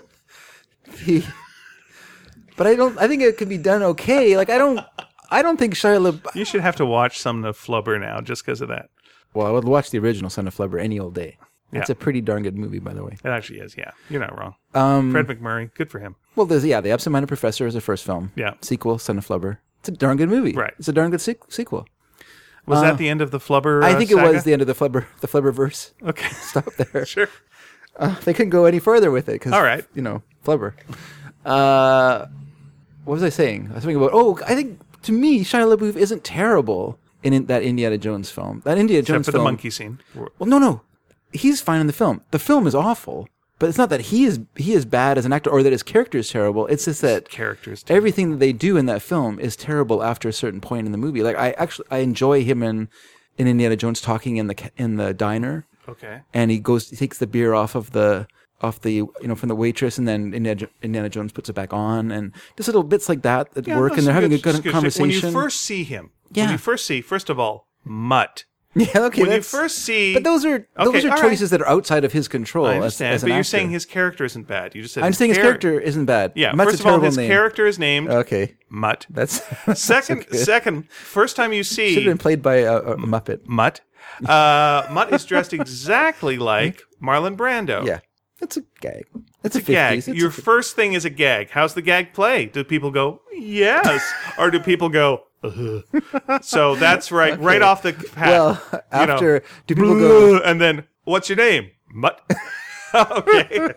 the, but I don't. I think it could be done okay. Like I don't. I don't think Shia LaBeouf. You should have to watch some of Flubber now just because of that. Well, I would watch the original Son of Flubber any old day. That's Yeah. a pretty darn good movie, by the way. It actually is, yeah. You're not wrong. Um, Fred McMurray, good for him. well, there's yeah, the Absent-Minded Professor is the first film. Yeah. Sequel, Son of Flubber. It's a darn good movie. Right. It's a darn good sequ- sequel. Was Uh, that the end of the Flubber? I uh, think it saga? was the end of the Flubber, the Flubber verse. Okay. Stop there. Sure. Uh, they couldn't go any further with it because, All right. you know, Flubber. Uh, what was I saying? I was thinking about. Oh, I think to me, Shia LaBeouf isn't terrible in, in that Indiana Jones film. That Indiana Except Jones for the film. monkey scene. Well, no, no, he's fine in the film. The film is awful, but it's not that he is he is bad as an actor or that his character is terrible. It's just that Characters. everything that they do in that film is terrible after a certain point in the movie. Like I actually I enjoy him in in Indiana Jones talking in the ca- in the diner. Okay. And he goes, he takes the beer off of the, off the, you know, from the waitress, and then Indiana, Indiana Jones puts it back on, and just little bits like that that work, and they're having a good, shit. conversation. When you first see him, when Yeah. you first see, first of all, Mutt. yeah, okay, When you that's, first see, but those are those Okay, are all right. choices that are outside of his control. I as, understand, as but an you're actor. saying his character isn't bad. You just said I'm saying his char- character isn't bad. Yeah, Mutt's first a of all, terrible his name. character is named Okay, Mutt. that's Second, that's second, first time you should have see been played by a, a Muppet. Mutt, uh, Mutt is dressed exactly like Marlon Brando. Yeah, it's a gag. It's It's, a gag. fifties. It's Your a, first thing is a gag. How's the gag play? Do people go yes, or do people go? Ugh. So that's right, right off the pat. well, you know, after do people go? "Bleh," and then what's your name? Mutt. Okay.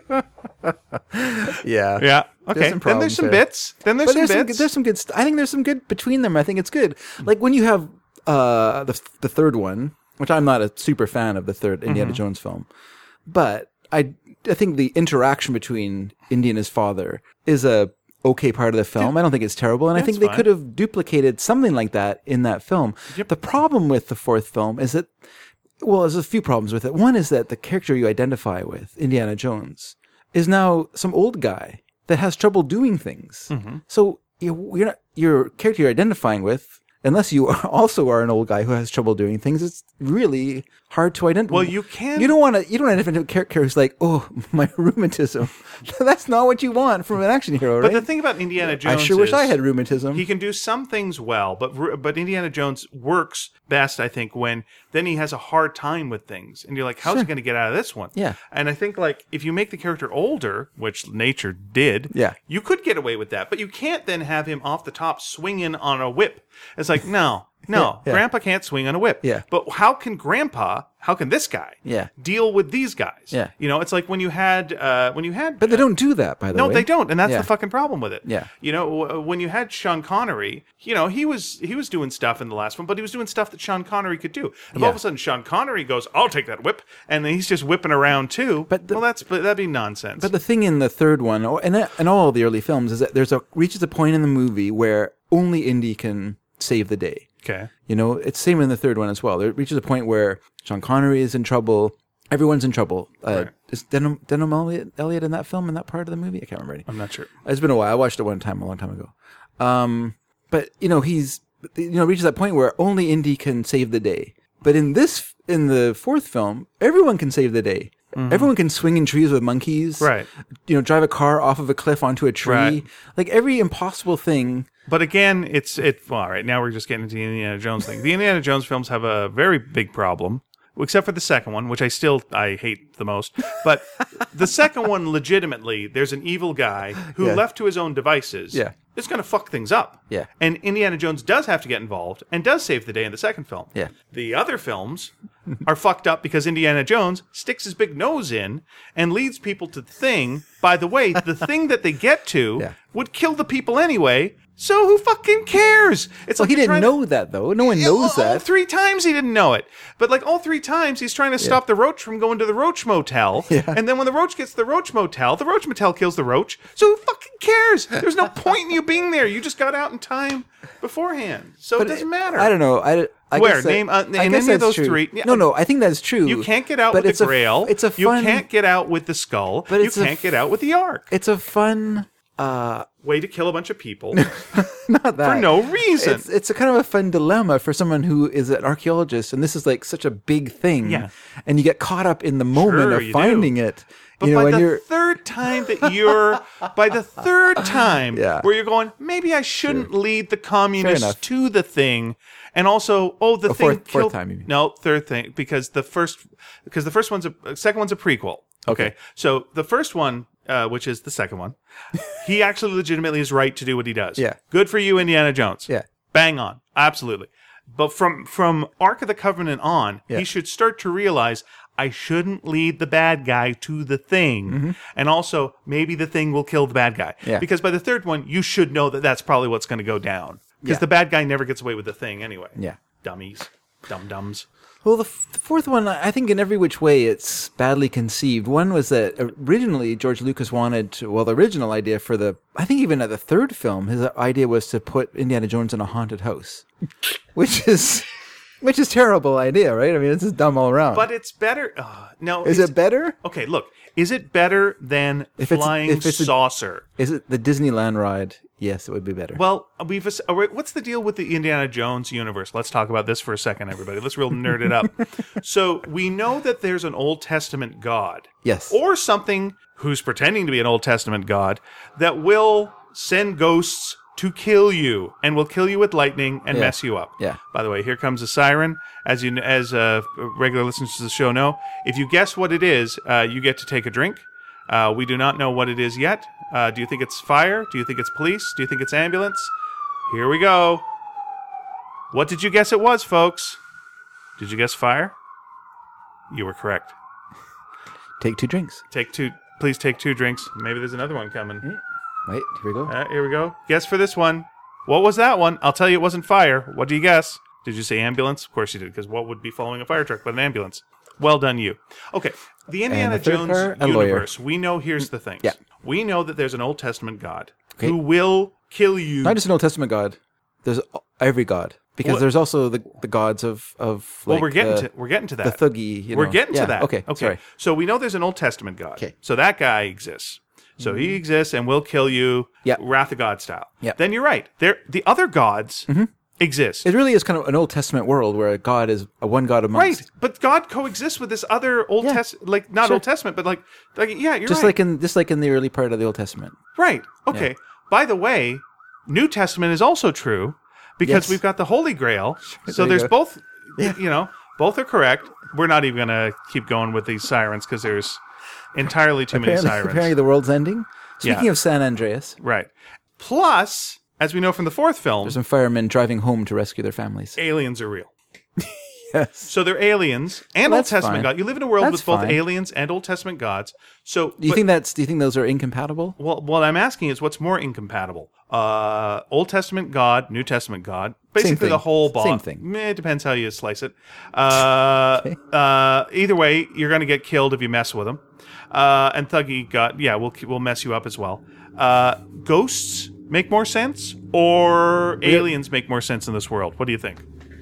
Yeah, Yeah. Okay. some Then there's problems some there. bits. Then there's But some there's some, bits. there's some good. St- I think there's some good between them. I think it's good. Like when you have uh, the the third one, which I'm not a super fan of the third Indiana Mm-hmm. Jones film, but I I think the interaction between Indy and his father is a okay part of the film. I don't think it's terrible, and I think That's they fine. could have duplicated something like that in that film. Yep. The problem with the fourth film is that, well, there's a few problems with it. One is that the character you identify with, Indiana Jones, is now some old guy that has trouble doing things. Mm-hmm. So you- you're not, your character you're identifying with, unless you are also are an old guy who has trouble doing things, it's really hard to identify. Well, you can- You don't want to. You don't identify a character who's like, oh, my rheumatism. That's not what you want from an action hero, right? But the thing about Indiana Jones, I sure wish is I had rheumatism. He can do some things well, but but Indiana Jones works best, I think, when then he has a hard time with things, and you're like, how's he going to get out of this one? Yeah. And I think like if you make the character older, which nature did, Yeah. you could get away with that, but you can't then have him off the top swinging on a whip. It's like. like, no, no, Yeah. Grandpa can't swing on a whip. Yeah. But how can Grandpa, how can this guy Yeah. deal with these guys? Yeah. You know, it's like when you had, uh, when you had, But they don't do that, by the no, way. they don't, and that's Yeah. the fucking problem with it. Yeah. You know, w- when you had Sean Connery, you know, he was he was doing stuff in the last one, but he was doing stuff that Sean Connery could do. If Yeah. all of a sudden Sean Connery goes, "I'll take that whip," and then he's just whipping around too, But the- well, that's but that'd be nonsense. But the thing in the third one, or and in all the early films, is that there's a reaches a point in the movie where only Indy can save the day. okay, You know, it's same in the third one as well. There reaches a point where Sean Connery is in trouble. Everyone's in trouble. Uh, Right. Is Denham, Denham Elliott, Elliott in that film, in that part of the movie? I can't remember. I'm not sure. It's been a while. I watched it one time, a long time ago. Um, but, you know, he's, you know, reaches that point where only Indy can save the day. But in this, in the fourth film, everyone can save the day. Everyone can swing in trees with monkeys. Right. You know, drive a car off of a cliff onto a tree. Right. Like every impossible thing. But again, it's it. Well, all right, now we're just getting into the Indiana Jones thing. The Indiana Jones films have a very big problem, except for the second one, which I still I hate the most. But the second one, legitimately, there's an evil guy who, Yeah. left to his own devices, Yeah. is going to fuck things up. Yeah. And Indiana Jones does have to get involved and does save the day in the second film. Yeah. The other films are fucked up because Indiana Jones sticks his big nose in and leads people to the thing. By the way, the thing that they get to Yeah. would kill the people anyway. So who fucking cares? It's Well, like he you're didn't trying to- know that, though. No one Yeah, knows all, all that. three times he didn't know it. But like all three times he's trying to stop the roach from going to the roach motel. Yeah. And then when the roach gets to the roach motel, the roach motel kills the roach. So who fucking cares? There's no point in you being there. You just got out in time beforehand. So it doesn't matter. I don't know. I, I Where? guess that- Name, uh, I in guess any of that's those true. three- yeah. No, no. I think that's true. You can't get out but with it's the a f- grail. it's a fun. You can't get out with the skull. But you it's a can't f- get out with the ark. It's a fun. Uh, Way to kill a bunch of people not that for no reason. It's it's a kind of a fun dilemma for someone who is an archaeologist, and this is like such a big thing. Yeah. And you get caught up in the moment Sure, of you finding do. it. But you know, by and the you're third time that you're, by the third time Yeah. where you're going, maybe I shouldn't lead the communists enough. to the thing, and also, oh, the Oh, thing fourth- fourth killed. time, you mean. No, third thing, because the first, because the first one's a, second one's a prequel. Okay, Okay. so the first one, uh, which is the second one, he actually legitimately is right to do what he does. Yeah. Good for you, Indiana Jones. Yeah. Bang on, absolutely. But from from Ark of the Covenant on, Yeah. he should start to realize I shouldn't lead the bad guy to the thing, and also maybe the thing will kill the bad guy. Mm-hmm. Yeah. Because by the third one, you should know that that's probably what's going to go down. Because Yeah. the bad guy never gets away with the thing anyway. yeah. Dummies, dum dums. Well, the, f- the fourth one, I think in every which way, it's badly conceived. One was that originally George Lucas wanted to, well, the original idea for the, I think even at the third film, his idea was to put Indiana Jones in a haunted house, which is, which is terrible idea, right? I mean, it's just dumb all around. But it's better. Uh, no, is it's- it better? Okay, look. Is it better than If it's- flying if it's a- saucer? Is it the Disneyland ride? Yes, it would be better. Well, we've. uh, wait, What's the deal with the Indiana Jones universe? Let's talk about this for a second, everybody. Let's real nerd it up. So we know that there's an Old Testament God, yes. or something who's pretending to be an Old Testament God that will send ghosts to kill you and will kill you with lightning and Yeah. mess you up. Yeah. By the way, here comes a siren. As you, as uh, regular listeners to the show know, if you guess what it is, uh, you get to take a drink. Uh, we do not know what it is yet. Uh, do you think it's fire? Do you think it's police? Do you think it's ambulance? Here we go. What did you guess it was, folks? Did you guess fire? You were correct. Take two drinks. Take two. Please take two drinks. Maybe there's another one coming. Wait, here we go. Uh, here we go. Guess for this one. What was that one? I'll tell you it wasn't fire. What do you guess? Did you say ambulance? Of course you did, because what would be following a fire truck but an ambulance? Well done, you. Okay, the Indiana the third Jones car, a lawyer. universe, we know here's the things. Yeah. We know that there's an Old Testament God Okay. who will kill you. Not just an Old Testament god. There's every god. Because Well- there's also the the gods of, of well, like we're getting the, to we're getting to the that. Thuggee. You We're know. getting Yeah, to that. Okay, Okay. sorry. So we know there's an Old Testament God. Okay. So that guy exists. So he exists and will kill you, Yeah. Wrath of God style. Yeah. Then you're right. There, the other gods exist. It really is kind of an Old Testament world where a god is a one god amongst. Right, but God coexists with this other Old Yeah. Testament, like not Sure. Old Testament, but like, like yeah, you're Just right. like in just like in the early part of the Old Testament. right. Okay. By the way, New Testament is also true because Yes. we've got the Holy Grail. so There you there's go. both. You know, both are correct. We're not even gonna keep going with these sirens because there's entirely too many Apparently, sirens. apparently the world's ending. Speaking Yeah. of San Andreas, Right. Plus, as we know from the fourth film, There's some firemen driving home to rescue their families. aliens are real. Yes. So they're aliens and Well, Old that's Testament fine. gods. You live in a world That's with both fine. aliens and Old Testament gods. So Do you but- think that's? Do you think those are incompatible? Well, what I'm asking is what's more incompatible? Uh, Old Testament God, New Testament God, basically thing. the whole ball. Same thing. Meh, It depends how you slice it. Uh, uh, either way, you're going to get killed if you mess with them. Uh, and Thuggy God, yeah, we'll we'll mess you up as well. Uh, ghosts make more sense, or aliens make more sense in this world? What do you think?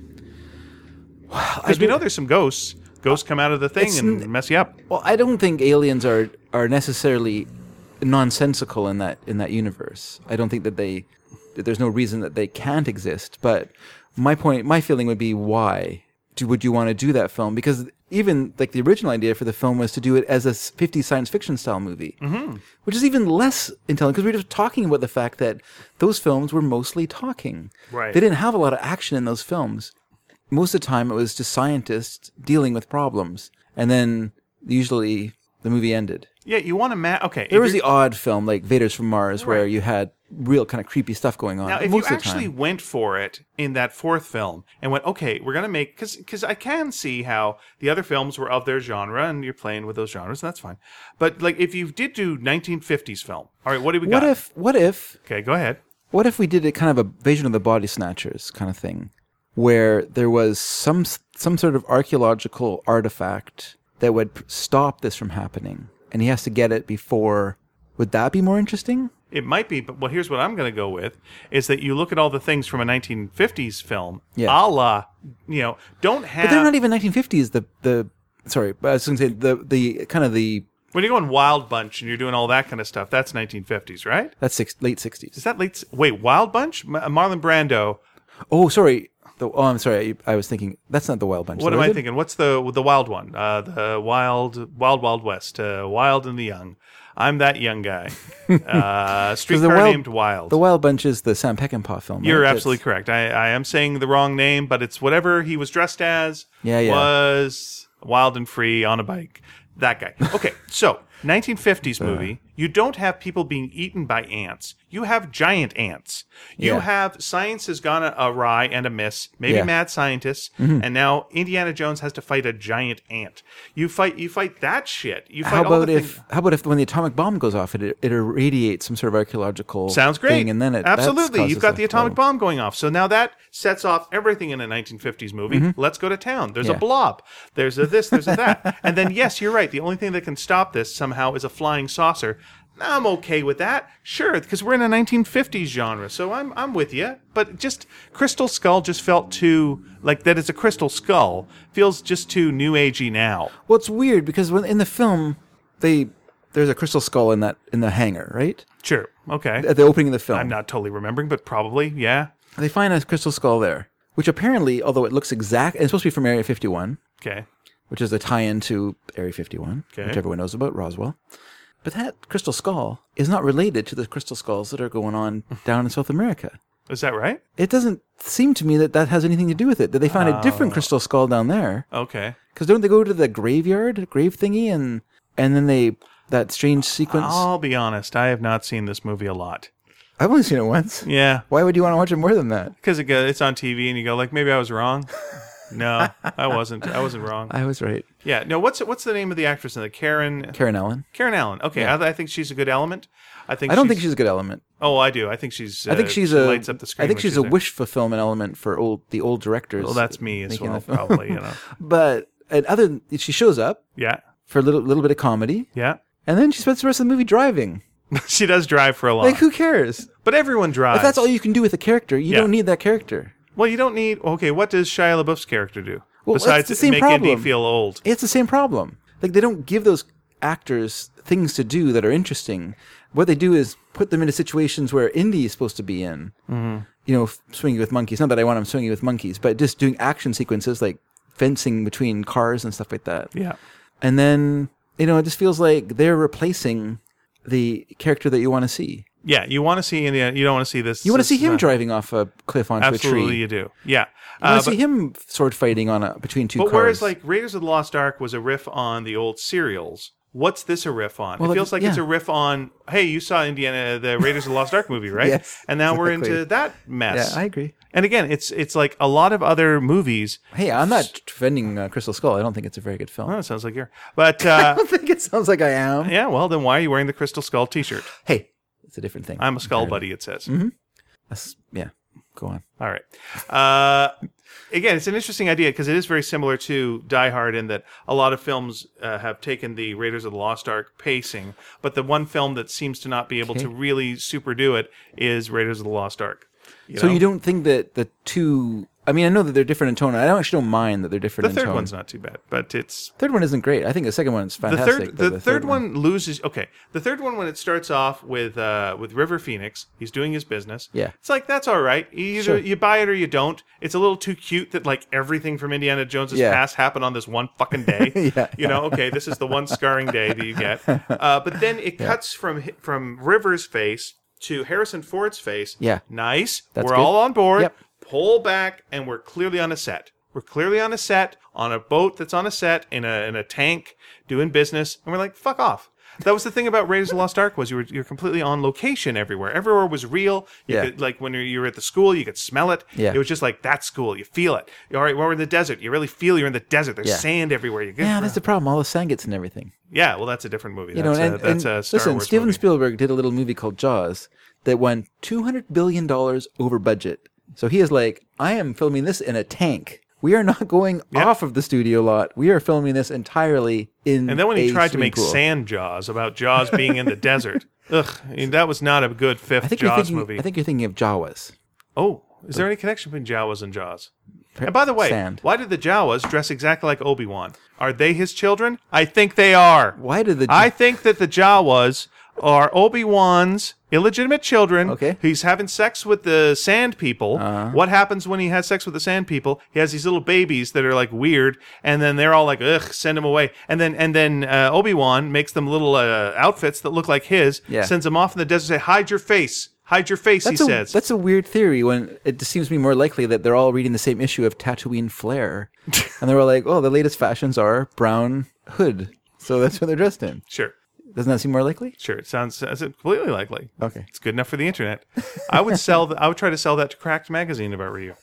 Because we know there's some ghosts. Ghosts come out of the thing It's and n- mess you up. Well, I don't think aliens are are necessarily nonsensical in that in that universe. I don't think that they that there's no reason that they can't exist. But my point, my feeling would be, why do would you want to do that film? Because even like the original idea for the film was to do it as a fifties science fiction style movie, mm-hmm. which is even less intelligent because we were just talking about the fact that those films were mostly talking. Right. They didn't have a lot of action in those films. Most of the time, it was just scientists dealing with problems, and then usually the movie ended. Yeah, you want to ma- okay. There if was you're- the odd film like Invaders from Mars, where Right. you had real kind of creepy stuff going on. Now, but if you most of the actually time, went for it in that fourth film and went, okay, we're going to make, because because I can see how the other films were of their genre and you're playing with those genres, and that's fine. But like, if you did do nineteen fifties film, all right, what do we what got? if what if Okay, go ahead. what if we did a kind of a Invasion of the Body Snatchers kind of thing, where there was some some sort of archaeological artifact that would p- stop this from happening, and he has to get it before. Would that be more interesting? It might be, but well, here's what I'm going to go with: is that you look at all the things from a nineteen fifties film, Yeah. a la, you know, don't have. But they're not even nineteen fifties. The the sorry, but I was going to say the the kind of the when you're going Wild Bunch and you're doing all that kind of stuff, that's nineteen fifties, right? that's six, late sixties. Is that late? s- Wait, Wild Bunch? Ma- Marlon Brando. Oh, sorry. The, oh, I'm sorry. I, I was thinking that's not the Wild Bunch. What though, am is I it? thinking? What's the the wild one? Uh, the wild, wild, wild west. Uh, wild and the young. I'm that young guy. Uh, streetcar Wild- named Wild. The Wild Bunch is the Sam Peckinpah film. You're right? That's- absolutely correct. I, I am saying the wrong name, but it's whatever he was dressed as. Yeah, yeah. Was wild and free on a bike. That guy. Okay, so nineteen fifties movie. You don't have people being eaten by ants. You have giant ants. You Yeah. have science has gone awry and amiss. Maybe Yeah. Mm-hmm. mad scientists, and now Indiana Jones has to fight a giant ant. You fight. You fight that shit. You fight How all about the if thing- how about if when the atomic bomb goes off, it it irradiates some sort of archaeological Sounds great. thing, and then it that's absolutely causes you've got a the atomic problem. bomb going off. So now that sets off everything in a nineteen fifties movie. Let's go to town. There's a Mm-hmm. Yeah. blob. There's a this. There's a that. And then yes, you're right. The only thing that can stop this somehow is a flying saucer. I'm okay with that. Sure, because we're in a nineteen fifties genre, so I'm I'm with you. But just Crystal Skull just felt too like that. It's a crystal skull feels just too new agey now. Well, it's weird because when in the film they there's a crystal skull in that in the hangar, right? Sure, okay. At the opening of the film, I'm not totally remembering, but probably yeah. they find a crystal skull there, which apparently, although it looks exact, and it's supposed to be from Area fifty-one, Okay, which is a tie-in to Area fifty-one, Okay. which everyone knows about, Roswell. But that crystal skull is not related to the crystal skulls that are going on down in South America. is that right? It doesn't seem to me that that has anything to do with it. Did they find a Oh. different crystal skull down there? Okay. Because don't they go to the graveyard, grave thingy, and and then they that strange sequence? I'll be honest, I have not seen this movie a lot. I've only seen it once. Yeah, Why would you want to watch it more than that? because it go- it's on T V and you go like, maybe I was wrong. No, I wasn't. I wasn't wrong. I was right. Yeah. No. What's what's the name of the actress in the Karen Karen Allen. Karen Allen? Okay, I, I think she's a good element. I think I don't she's, think she's a good element. Oh, I do. I think she's. Uh, I think she's she a. lights up the screen. I think when she's a there. wish fulfillment element for old the old directors. Well, that's me as making well, the film. probably. You know. But and other than, she shows up Yeah. for a little little bit of comedy, Yeah. and then she spends the rest of the movie driving. She does drive for a lot, Like, who cares? but everyone drives. If that's all you can do with a character, you Yeah. don't need that character. Well, you don't need. Okay, what does Shia LaBeouf's character do Well, that's besides the same make Indy problem. feel old? It's the same problem. Like, they don't give those actors things to do that are interesting. What they do is put them into situations where Indy is supposed to be in. Mm-hmm. You know, f- swinging with monkeys. Not that I want him swinging with monkeys, but just doing action sequences like fencing between cars and stuff like that. Yeah. And then, you know, it just feels like they're replacing the character that you want to see. Yeah, you want to see Indiana. You don't want to see this. You want to see this, him uh, driving off a cliff onto Absolutely, a tree. you do. Yeah. You want Uh, to see him sword fighting on a between two but cars. whereas like Raiders of the Lost Ark was a riff on the old serials, what's this a riff on? Well, it feels like yeah. it's a riff on, hey, you saw Indiana, the Raiders of the Lost Ark movie, right? Yes, and now we're exactly. into that mess. Yeah, I agree. And again, it's it's like a lot of other movies. Hey, I'm not defending uh, Crystal Skull. I don't think it's a very good film. Oh, it sounds like you're. But I uh, don't think it sounds like I am. yeah, well, then why are you wearing the Crystal Skull T-shirt? Hey, it's a different thing. I'm a skull buddy. It says. Mm-hmm. That's, yeah, go on. All right. Uh, again, it's an interesting idea because it is very similar to Die Hard in that a lot of films uh, have taken the Raiders of the Lost Ark pacing, but the one film that seems to not be able Okay. to really super do it is Raiders of the Lost Ark. You So know? you don't think that the two? I mean, I know that they're different in tone. I don't actually don't mind that they're different The in third tone. one's not too bad, but it's Third one isn't great. I think the second one's the fantastic. third. but The, third, one, loses. Okay, the third one when it starts off with uh, with River Phoenix, he's doing his business. Yeah. it's like that's all right. You either Sure. you buy it or you don't. It's a little too cute that like everything from Indiana Jones's Yeah. past happened on this one fucking day. Yeah. You know, okay, this is the one scarring day that you get. Uh, but then it cuts from hi- from River's face to Harrison Ford's face. Yeah. Nice. That's we're good. all on board. Yep. Pull back, and we're clearly on a set. We're clearly on a set, on a boat that's on a set, in a in a tank, doing business, and we're like, fuck off. That was the thing about Raiders of the Lost Ark was you were you're completely on location everywhere. Everywhere was real. You Yeah. could, like when you're, you're at the school, you could smell it. Yeah. It was just like that school. You feel it. All right, well, we're in the desert. You really feel you're in the desert. There's Yeah. sand everywhere. You get, Yeah, that's the problem. All the sand gets and everything. yeah, well, that's a different movie. You that's know, and, a, that's and a Star listen, Wars Steven movie. Spielberg did a little movie called Jaws that won two hundred billion dollars over budget. So he is like, I am filming this in a tank. We are not going Yep. off of the studio lot. We are filming this entirely in And then when he a tried to swimming make pool. Sand Jaws about Jaws being in the desert, ugh, I mean, that was not a good fifth I think you're Jaws thinking, movie. I think you're thinking of Jawas. Oh, is there any connection between Jawas and Jaws? And by the way, Sand. why did the Jawas dress exactly like Obi-Wan? Are they his children? I think they are. Why did the I think that the Jawas are Obi-Wan's illegitimate children. Okay. He's having sex with the sand people. Uh-huh. What happens when he has sex with the sand people? He has these little babies that are like weird, and then they're all like, ugh, send him away. And then and then uh, Obi-Wan makes them little uh, outfits that look like his, Yeah. sends them off in the desert, say, hide your face. Hide your face, That's he a, says. That's a weird theory when it just seems to me more likely that they're all reading the same issue of Tatooine Flair. And they were like, oh, the latest fashions are brown hood. So that's what they're dressed in. Sure. Doesn't that seem more likely? Sure, it sounds, sounds completely likely. Okay. It's good enough for the internet. I would sell. The, I would try to sell that to Cracked magazine if I were you.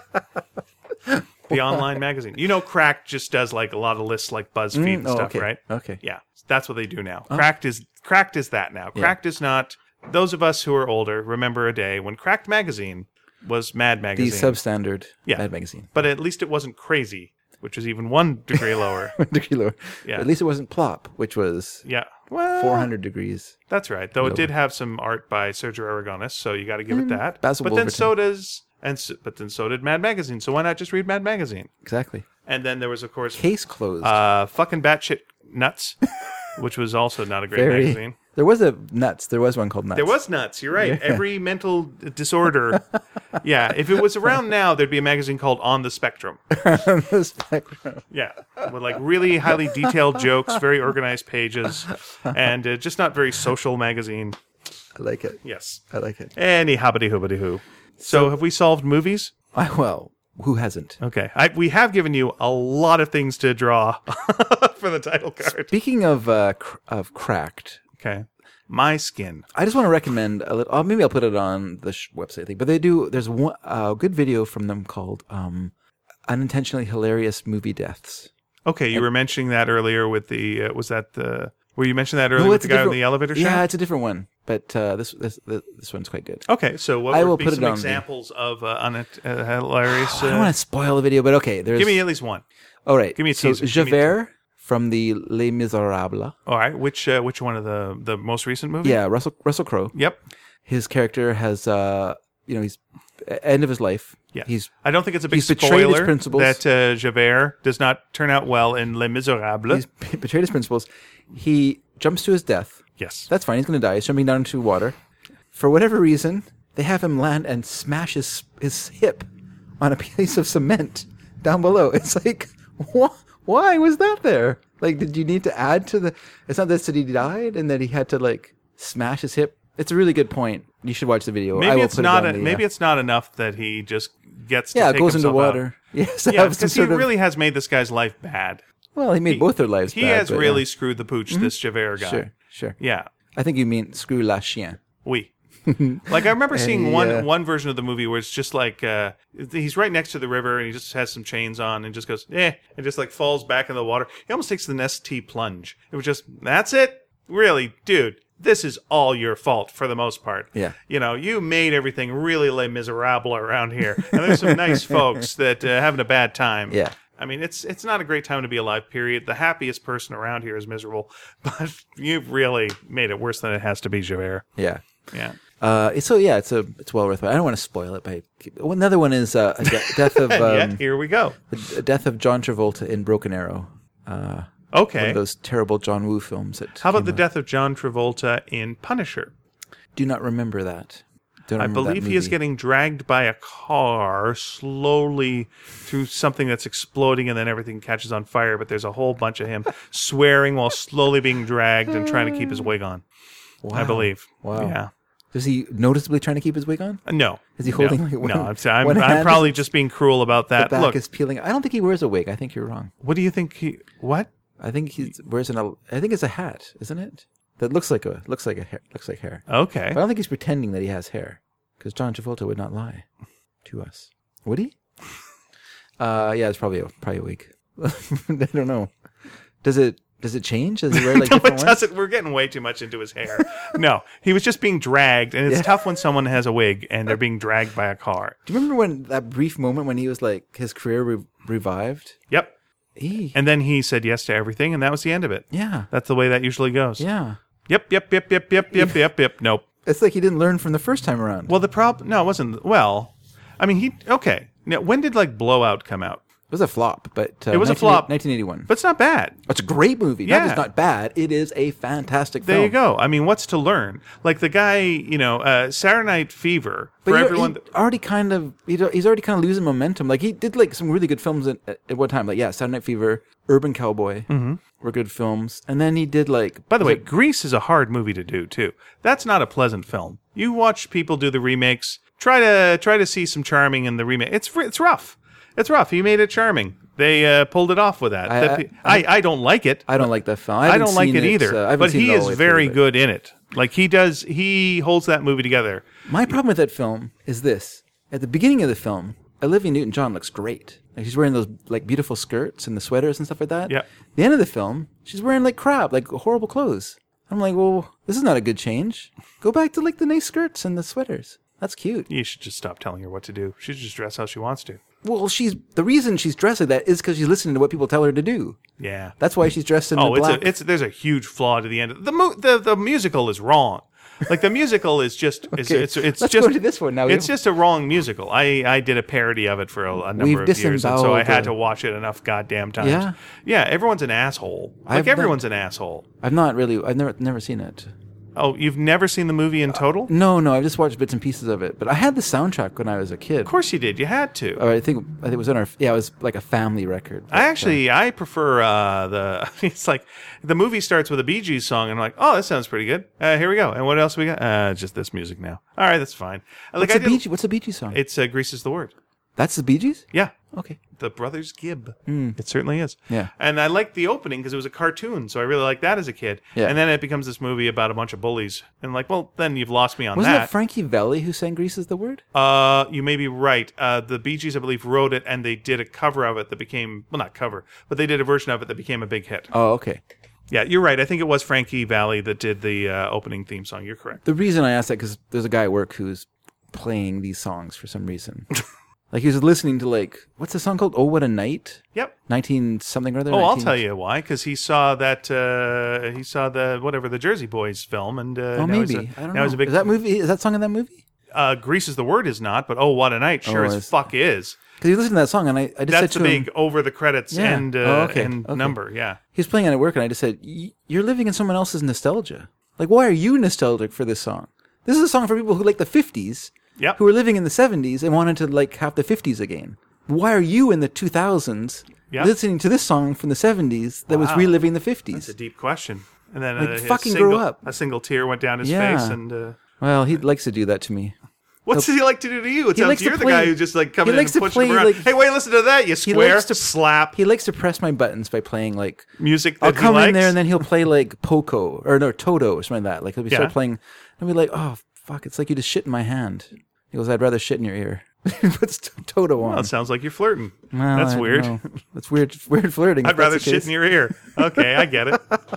The online magazine. You know, Cracked just does like a lot of lists like BuzzFeed Mm, and oh, stuff, okay. right? Okay. Yeah, that's what they do now. Cracked is Cracked is that now. Cracked is not. Those of us who are older remember a day when Cracked magazine was Mad The magazine, substandard Yeah. Mad magazine. but at least it wasn't crazy, which was even one degree lower. Kilo. Yeah. At least it wasn't Plop, which was Yeah. Well, four hundred degrees. That's right. Though it did have some art by Sergio Aragonis, so you got to give it that. Basil but then Wolverton. so does and so, but then so did Mad Magazine. So why not just read Mad Magazine? Exactly. And then there was of course Case closed. uh fucking batshit nuts, which was also not a great Very. magazine. There was a Nuts. There was one called Nuts. There was nuts. You're right. Every mental disorder. Yeah. If it was around now, there'd be a magazine called On the Spectrum. the spectrum. Yeah, with like really highly detailed jokes, very organized pages, and uh, just not very social magazine. I like it. Yes. I like it. Any hobbity hoobity hoo. So, have we solved movies? I, well, who hasn't? Okay, I, we have given you a lot of things to draw for the title card. Speaking of uh, cr- of Cracked, Okay, My Skin. I just want to recommend a little. Oh, maybe I'll put it on the sh- website thing. But they do. There's one uh, good video from them called um, "Unintentionally Hilarious Movie Deaths." Okay, you were mentioning that earlier with the. Uh, was that the? Were you mentioning that earlier No, with it's the a guy on different- the elevator Yeah, shaft? it's a different one, but uh, this this this one's quite good. Okay, so what I would will be put it some on the- examples of uh, un- uh, hilarious? I don't Uh, want to spoil the video, but okay. There's give me at least one. All right. give me a so teaser, give me a Javert from the Les Miserables. All right, which uh, which one of the the most recent movies? Yeah, Russell Russell Crowe. Yep. His character has, uh, you know, he's end of his life. Yeah. He's I don't think it's a big he's betrayed his spoiler principles. that uh, Javert does not turn out well in Les Miserables. he's betrayed his principles. He jumps to his death. Yes. That's fine. He's going to die. He's jumping down into water. For whatever reason, they have him land and smash his, his hip on a piece of cement down below. It's like, wh- why was that there? Like, did you need to add to the... It's not that he died and that he had to, like, smash his hip. It's a really good point. You should watch the video. I Maybe will it's put not. it a, on the, maybe uh, it's not enough that he just gets. To yeah, it take goes into himself out. water. Yes, Yeah, have some because he sort of- really has made this guy's life bad. Well, he made both their lives He bad, has but, really yeah. screwed the pooch, this Javert guy. Sure, sure. Yeah. I think you mean screw la chien. Oui. Like I remember seeing And, one uh, one version of the movie where it's just like uh, he's right next to the river and he just has some chains on and just goes eh and just like falls back in the water. He almost takes the Nestea plunge. It was just that's it, really, dude. This is all your fault for the most part. Yeah. You know, you made everything really Les Miserables around here, and there's some nice folks that uh, having a bad time. Yeah. I mean, it's it's not a great time to be alive, period. The happiest person around here is miserable, but you've really made it worse than it has to be, Javert. Yeah. Yeah. Uh, it's, so yeah, it's a it's well worth it. I don't want to spoil it, but well, another one is uh, a de- death of um, yeah, here we go. the death of John Travolta in Broken Arrow. Uh, Okay. One of those terrible John Woo films. That How about came the out. death of John Travolta in Punisher? Do not remember that. Don't I remember that believe he is movie. getting dragged by a car slowly through something that's exploding and then everything catches on fire, but there's a whole bunch of him swearing while slowly being dragged and trying to keep his wig on. I Wow. believe. Wow. Yeah. Is he noticeably trying to keep his wig on? Uh, No. Is he holding no, like one- No, I'm, I'm, one I'm hand probably is- just being cruel about The that. back Look, is peeling. I don't think he wears a wig. I think you're wrong. what do you think he... What? I think he wears an. I think it's a hat, isn't it? That looks like a looks like a hair. Looks like hair. Okay. But I don't think he's pretending that he has hair, because John Travolta would not lie to us. Would he? Uh, yeah, it's probably a, probably a wig. I don't know. Does it does it change? Does he wear like No, different it ones? doesn't. We're getting way too much into his hair. No, he was just being dragged, and it's Yeah. tough when someone has a wig and they're being dragged by a car. Do you remember when that brief moment when he was like his career re- revived? Yep. He, And then he said yes to everything, and that was the end of it. yeah, That's the way that usually goes. yeah. Yep, yep, yep, yep, yep, yep, yep, yep. Nope. It's like he didn't learn from the first time around. Well, the problem... No, it wasn't... Well, I mean, he... Okay. Now, when did, like, Blowout come out? It was a flop, but uh, It was a nineteen flop. nineteen eighty-one. But it's not bad. It's a great movie. Yeah. Not just not bad. It is a fantastic There film. you go. I mean, what's to learn? Like, the guy, you know, uh, Saturday Night Fever, But for you're- everyone... he already kind of he do- he's already kind of losing momentum. Like he did like some really good films at, at one time. Like yeah, Saturday Night Fever, Urban Cowboy were good films, and then he did like. By the was way, it- Grease is a hard movie to do too. That's not a pleasant film. You watch people do the remakes. Try to try to see some charming in the remake. It's it's rough. It's rough. He made it charming. They uh, pulled it off with that. I- That- I, I don't like it. I don't like that film. I, I haven't don't like seen it either. uh, I haven't but seen he it all is the way very through, but- good in it. Like he does. He holds that movie together. My problem with that film is this: at the beginning of the film, Olivia Newton-John looks great. Like she's wearing those like beautiful skirts and the sweaters and stuff like that. Yep. The end of the film, she's wearing like crap, like horrible clothes. I'm like, well, this is not a good change. Go back to like the nice skirts and the sweaters. That's cute. You should just stop telling her what to do. She should just dress how she wants to. Well, she's the reason she's dressed like that is because she's listening to what people tell her to do. Yeah. That's why she's dressed in Oh, the it's black. a, it's there's a huge flaw to the end. Of, the mo- the the musical is wrong. Like the musical is just it's Okay, it's it's let's just go into this one now. We It's have- just a wrong musical. I I did a parody of it for a, a number We've of years, and so I disemboweled had the- to watch it enough goddamn times. Yeah? yeah. Everyone's an asshole. Like I've not- everyone's an asshole. I've not really. I've never never seen it. Oh, you've never seen the movie in total? No, no. I've just watched bits and pieces of it. But I had the soundtrack when I was a kid. Of course you did. You had to. Or I think I think it was on our. Yeah, it was like a family record. I actually I prefer uh, the. It's like the movie starts with a Bee Gees song, and I'm like, oh, that sounds pretty good. Uh, here we go. And what else we got? Uh, just this music now. All right, that's fine. Like What's I a did, Bee Gees? What's a Bee Gees song? It's uh, Grease is the word. That's the Bee Gees. Yeah. Okay. The Brothers Gibb. It certainly is. Yeah. And I liked the opening because it was a cartoon, so I really liked that as a kid. Yeah. And then it becomes this movie about a bunch of bullies. And like, well, then you've lost me on Wasn't that. it Frankie Valli who sang "Grease is the Word"? uh, you may be right. Uh, the Bee Gees, I believe, wrote it, and they did a cover of it that became, well, not cover, but they did a version of it that became a big hit. Oh, okay. Yeah, you're right. I think it was Frankie Valli that did the uh, opening theme song. You're correct. The reason I asked that because there's a guy at work who's playing these songs for some reason. Like he was listening to like what's the song called? Oh, What a Night. Yep. Nineteen something or other. Oh, I'll nineteen tell you why. Because he saw that uh, he saw the whatever the Jersey Boys film, and uh, Oh, now he's maybe. a, I don't now know. he's a big. Is that movie? Is that song in that movie? uh, Grease is the word is not, but oh, what a night, sure Oh, as it's- fuck is. Because he listened to that song, and I, I just said That's to the him, big over the credits Yeah. and uh, Oh, okay. and Okay. number. Yeah. he was playing it at work, and I just said, "Y- "You're living in someone else's nostalgia. Like, why are you nostalgic for this song? This is a song for people who like the fifties, Yep. who were living in the seventies and wanted to like have the fifties again. Why are you in the two thousands Yep. listening to this song from the seventies that was Wow. reliving the It's a fifties? deep question. And then Like, uh, a fucking single, grow up. A single tear went down his Yeah. face, and uh, Well, he likes to do that to me. What's he like to do to you? It He sounds likes to you're the play- guy who just like comes he in likes and to pushes him play, around. like- Hey, wait, listen to that, you He square. likes to Slap. He likes to press my buttons by playing like Music that I'll he come likes. in there and then he'll play like Poco or no Toto or something like that. Like he'll be Yeah. start playing and be like, oh fuck, it's like you just shit in my hand. He goes, I'd rather shit in your ear. He puts t- Toto on. Well, it sounds like you're flirting. Well, That's I don't weird. know. That's weird. Weird flirting. if I'd rather that's the shit case. in your ear. Okay, I get it.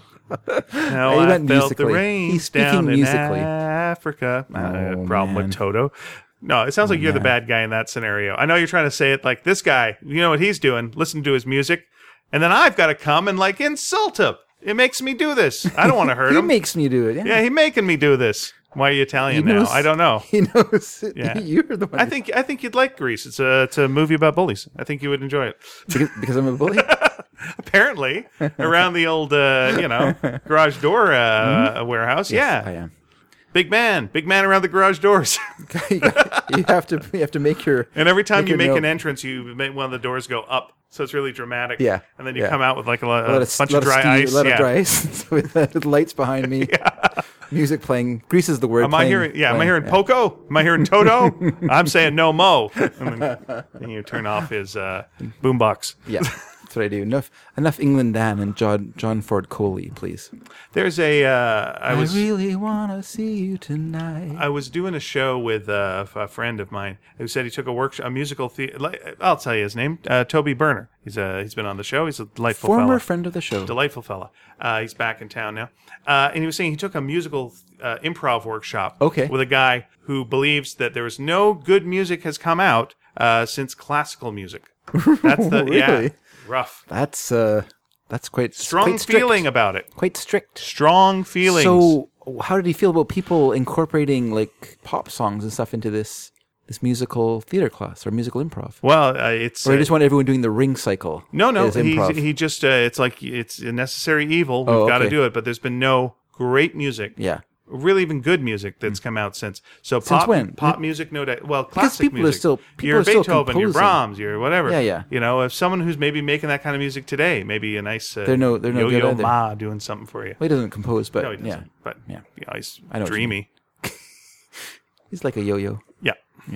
Now He I went felt the musically. rain He's speaking down musically. in Africa. I had a Oh, problem man. with Toto. No, it sounds like you're the man. bad guy in that scenario. I know you're trying to say it like this guy. You know what he's doing? Listen to his music, and then I've got to come and like insult him. It makes me do this. I don't want to hurt He him. makes me do it. Yeah, yeah, he's making me do this. Why are you Italian He now? knows- I don't know. He knows. Yeah. You're the one. I think I think you'd like Grease. It's a it's a movie about bullies. I think you would enjoy it. because, because I'm a bully. Apparently, around the old uh, you know garage door uh, warehouse. I yeah, am. big man, big man around the garage doors. you, got- you have to. You have to make your. And every time Make you your make note. an entrance, you make one of the doors go up, so it's really dramatic. Yeah, and then you yeah. come out with like a, lo- a a lot of, bunch lot of dry steam, ice. A lot yeah. of dry ice with, uh, with lights behind me. Music playing. Grease is the word. Am I playing- hearing? Yeah, am I playing, hearing yeah. Poco? Am I hearing Toto? I'm saying no mo. And then, then you turn off his uh, boombox. Yeah, that's what I do. Enough, enough England Dan and John John Ford Coley, please. There's a. Uh, I I, was. really wanna see you tonight. I was doing a show with uh, a friend of mine who said he took a workshop, a musical theater. I'll tell you his name, uh, Toby Berner. He's uh, he's been on the show. He's a delightful Former fella. friend of the show. Delightful fella. Uh, he's back in town now, uh, and he was saying he took a musical uh, improv workshop. Okay. With a guy who believes that there is no good music has come out uh, since classical music. That's the yeah Really? rough. That's uh, that's quite Strong quite strict. feeling about it. Quite strict. Strong feelings. So, how did he feel about people incorporating like pop songs and stuff into this this musical theater class or musical improv? well, uh, it's Or I uh, just want everyone doing the ring cycle. No, no. as He improv. he just uh, it's like it's a necessary evil. We've Oh, got to okay. do it. But there's been no great music, yeah. really even good music that's come out since. So Since pop when? pop music, no doubt. Well, classic people are music. still- people your are still Beethoven, your composing. Brahms, your whatever. Yeah, yeah. You know, if someone who's maybe making that kind of music today, maybe a nice uh, They're no- they're no good Yo-Yo either. Ma doing something for you. Well, he doesn't compose, but No, he doesn't. yeah, But Yeah. you know, he's I know what you dreamy. he's like a yo-yo. Yeah,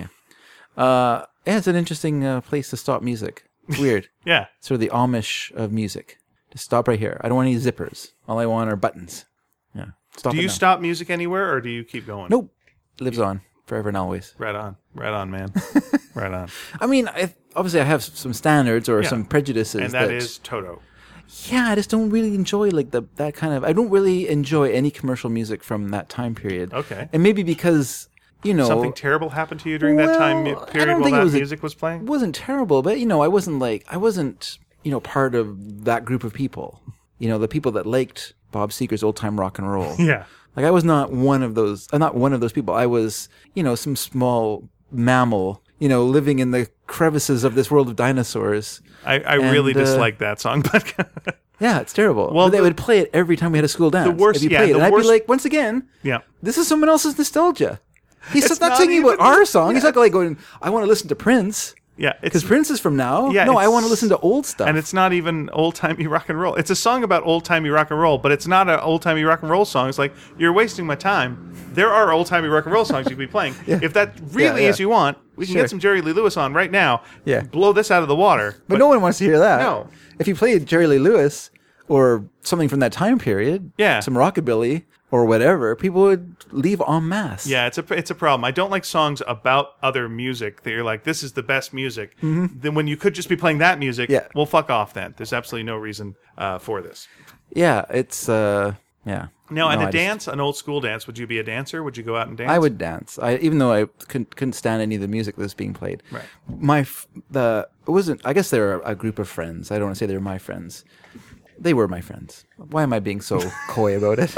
Uh, yeah, it's an interesting uh, place to stop music. It's weird. yeah. Sort of the Amish of music. Just stop right here. I don't want any zippers. All I want are buttons. Yeah. Stop Do it you now. stop music anywhere, or do you keep going? Nope. Lives on forever and always. Right on, right on, man. Right on. I mean, I, obviously, I have some standards or Yeah. some prejudices. And that is Toto. yeah, I just don't really enjoy like the that kind of. I don't really enjoy any commercial music from that time period. Okay. And maybe because you know Something terrible happened to you during that time Well, I period don't while think it that was a- music was playing? it wasn't terrible, but you know, I wasn't like I wasn't you know part of that group of people. You know, the people that liked Bob Seger's old time rock and roll. Yeah. Like I was not one of those. I'm not one of those people. I was, you know, some small mammal, you know, living in the crevices of this world of dinosaurs. I, I really And, uh, dislike that song, but Yeah, it's terrible. Well, But they the- would play it every time we had a school dance. worst- if you yeah, played it. the And I'd worst- be like, once again, yeah. this is someone else's nostalgia. He's It's not, not singing about even- our song. He's not like going, I want to listen to Prince. Yeah, Because it's Prince is from now. Yeah, no, I it's- want to listen to old stuff. and it's not even old timey rock and roll. It's a song about old timey rock and roll, but it's not an old timey rock and roll song. It's like you're wasting my time. There are old timey rock and roll songs you could be playing. If that really Yeah, yeah. is you want, we can Sure. get some Jerry Lee Lewis on right now. Yeah. blow this out of the water. but, no one wants to hear that. No. If you played Jerry Lee Lewis or something from that time period, Yeah. some rockabilly or whatever, people would leave en masse. Yeah, it's a it's a problem. I don't like songs about other music that you're like, this is the best music. Then when you could just be playing that music, Mm-hmm. Yeah. well, fuck off then. There's absolutely no reason uh, for this. Yeah, it's, uh, yeah. Now, and No, a I just- dance, an old school dance, would you be a dancer? Would you go out and dance? I would dance. I even though I couldn't, couldn't stand any of the music that was being played. Right. My f- the it wasn't. I guess they were a group of friends. I don't want to say they were my friends. They were my friends. Why am I being so coy about it?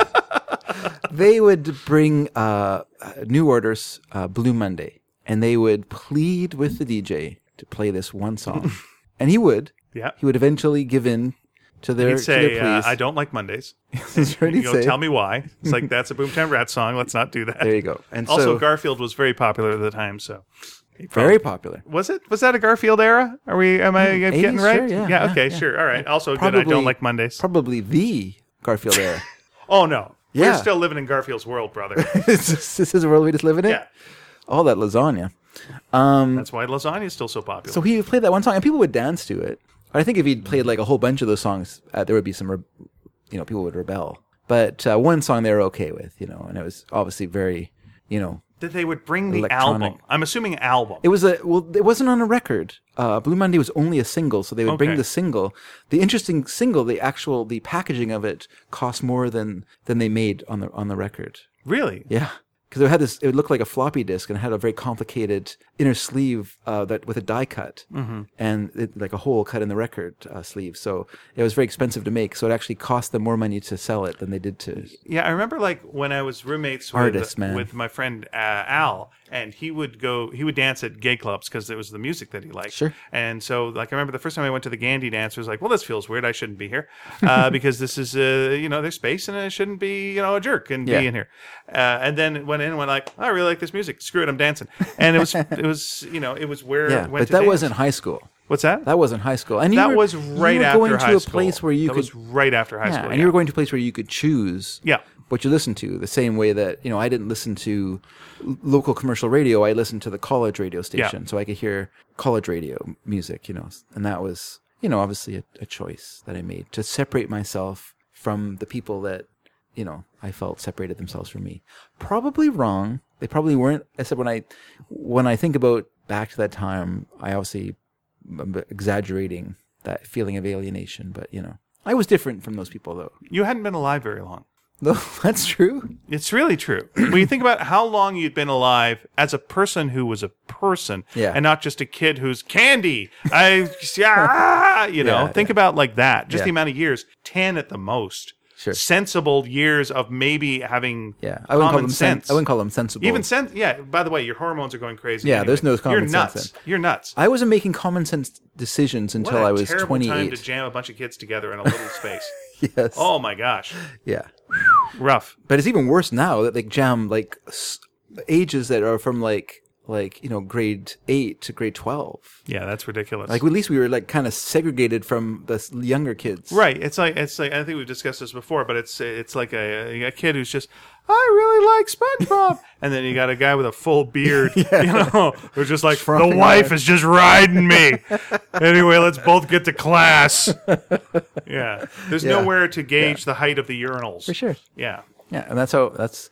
They would bring uh, New Order's uh, Blue Monday, and they would plead with the D J to play this one song, and he would. Yeah. He would eventually give in to their, He'd to say, their uh, pleas. I don't like Mondays. That's what You he'd go, say. tell me why. It's like, that's a Boomtown Rats song. Let's not do that. There you go. And Also, so, Garfield was very popular at the time, so. he very probably- popular. Was it? Was that a Garfield era? Are we? Am I getting eighties, right? sure, yeah, yeah, okay, yeah. sure. All right. Also, good. I Probably- don't like Mondays. Probably the Garfield era. Oh no, Yeah. we're still living in Garfield's world, brother. this is this is the world we just live in it? Yeah. All that lasagna. Um, That's why lasagna is still so popular. so he played that one song, and people would dance to it. I think if he'd played like a whole bunch of those songs, uh, there would be some, re- you know, people would rebel. But uh, one song they were okay with, you know, and it was obviously very, you know, that they would bring the electronic. album. I'm assuming album. it was a well, it wasn't on a record. Uh, Blue Monday was only a single, so they would Okay. bring the single. The interesting single, the actual the packaging of it cost more than than they made on the on the record. Really? Yeah, because it had this. It looked like a floppy disk and it had a very complicated inner sleeve uh, that with a die cut mm-hmm. and it, like a hole cut in the record uh, sleeve. So it was very expensive to make. So it actually cost them more money to sell it than they did to. Yeah, I remember like when I was roommates with, Artist, man. with my friend uh, Al, and he would go, he would dance at gay clubs because it was the music that he liked. Sure. And so, like, I remember the first time I went to the Gandhi dance, I was like, well, this feels weird. I shouldn't be here uh, because this is, uh, you know, there's space and I shouldn't be, you know, a jerk and Yeah. be in here. Uh, and then went in and went like, oh, I really like this music. Screw it, I'm dancing. And it was, it was, you know, it was where Yeah, I went but to that dance. wasn't high school. What's that? That wasn't high school. And you That were, was you right were after going high to a school. place where you that could. was right after high yeah, school. and yeah. you were going to a place where you could choose. Yeah. What you listen to, the same way that you know I didn't listen to l- local commercial radio. I listened to the college radio station, Yeah. so I could hear college radio music. You know, and that was you know obviously a, a choice that I made to separate myself from the people that you know I felt separated themselves from me. Probably wrong. They probably weren't. Except when I when I think about back to that time, I obviously am exaggerating that feeling of alienation. But you know, I was different from those people, though. You hadn't been alive very long. No, that's true. It's really true. When you think about how long you'd been alive as a person who was a person, Yeah. and not just a kid who's candy. I, yeah, you know, Yeah, think yeah. about like that. Just Yeah. the amount of years, ten at the most. Sure. Sensible years of maybe having Yeah, I wouldn't call common them sen- sense. I wouldn't call them sensible. Even sense. Yeah. By the way, your hormones are going crazy. Yeah, anyway. there's no common You're sense nuts. then. You're nuts. I wasn't making common sense decisions until what a I was terrible time to twenty-eight. jam a bunch of kids together in a little space. Yes. Oh my gosh, Yeah. rough. But it's even worse now that they jam like s- ages that are from like like you know grade eight to grade twelve. Yeah, that's ridiculous. Like at least we were like kind of segregated from the s- younger kids. Right. It's like it's like I think we've discussed this before, but it's it's like a, a kid who's just I really like SpongeBob, and then you got a guy with a full beard, you know, who's just like the Frothing wife out. is just riding me. Anyway, let's both get to class. Yeah. There's Yeah. nowhere to gauge the height of the urinals. For sure. Yeah. Yeah, and that's how that's.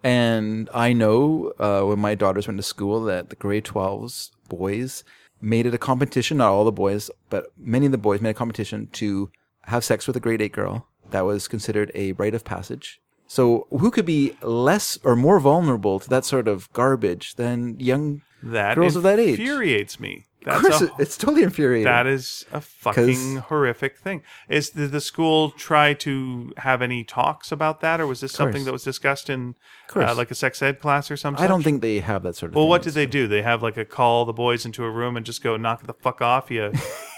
And I know uh, when my daughters went to school that the grade twelves boys made it a competition. Not all the boys, but many of the boys made a competition to have sex with a grade eight girl. That was considered a rite of passage. So who could be less or more vulnerable to that sort of garbage than young That girls of that age? infuriates me. Of That's course, a, it- it's totally infuriating. that is a fucking horrific thing. Is did the school try to have any talks about that, or was this something course. that was discussed in course. uh, like a sex ed class or something? I don't think they have that sort of Well, thing. what did they do? They have like a call the boys into a room and just go knock the fuck off, you,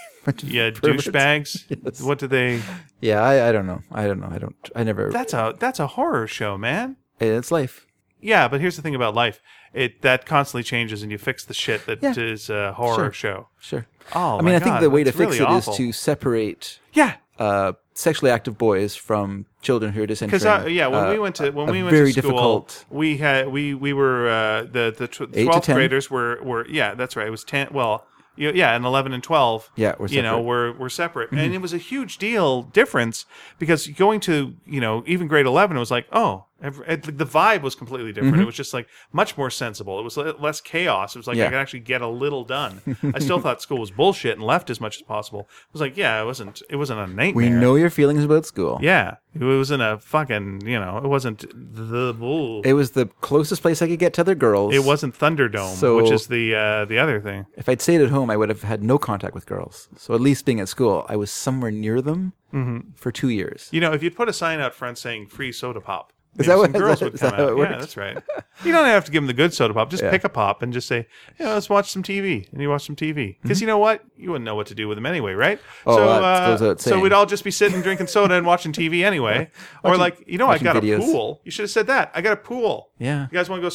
you perverts. douchebags. Yes. What did they? Yeah, I, I don't know. I don't know. I don't. I never. That's a that's a horror show, man. It's life. Yeah, but here's the thing about life: it that constantly changes, and you fix the shit that Yeah. is a horror Sure. show. Sure. Oh, I mean, my I think God, the way to that's fix really it is awful. to separate Yeah, uh, sexually active boys from children who are just because entering. uh, yeah, when uh, we went to when a we went very to school, difficult. we had we we were uh, the the tw- Eight to twelfth ten? graders were were yeah, that's right. It was ten. Well, you- yeah, and eleven and twelve. Yeah, we're you know separate. Mm-hmm. we're we're separate, and it was a huge deal difference because going to you know even grade eleven, it was like oh. Every, it, the vibe was completely different. It was just like much more sensible. It was le- less chaos. It was like Mm-hmm. Yeah. I could actually get a little done. I still thought school was bullshit and left as much as possible. It was like, yeah, it wasn't. It wasn't a nightmare. We know your feelings about school. Yeah, it wasn't a fucking. You know, it wasn't the bull. It was the closest place I could get to other girls. It wasn't Thunderdome, So- which is the uh, the other thing. If I'd stayed at home, I would have had no contact with girls. So at least being at school, I was somewhere near them for two years. You know, if you'd put a sign out front saying "free soda pop," Is maybe that some what- is girls that- would is come that how out. it Yeah, works? that's right. You don't have to give them the good soda pop. Just Yeah. pick a pop and just say, "Yeah, let's watch some T V," and you watch some T V. Because you know what, you wouldn't know what to do with them anyway, right? Mm-hmm. Oh, so, that uh, goes without so saying. we'd all just be sitting drinking soda and watching T V anyway. or Watching- like, you know, I watching got videos. a pool. You should have said that. I got a pool. Yeah. You guys want to go swimming?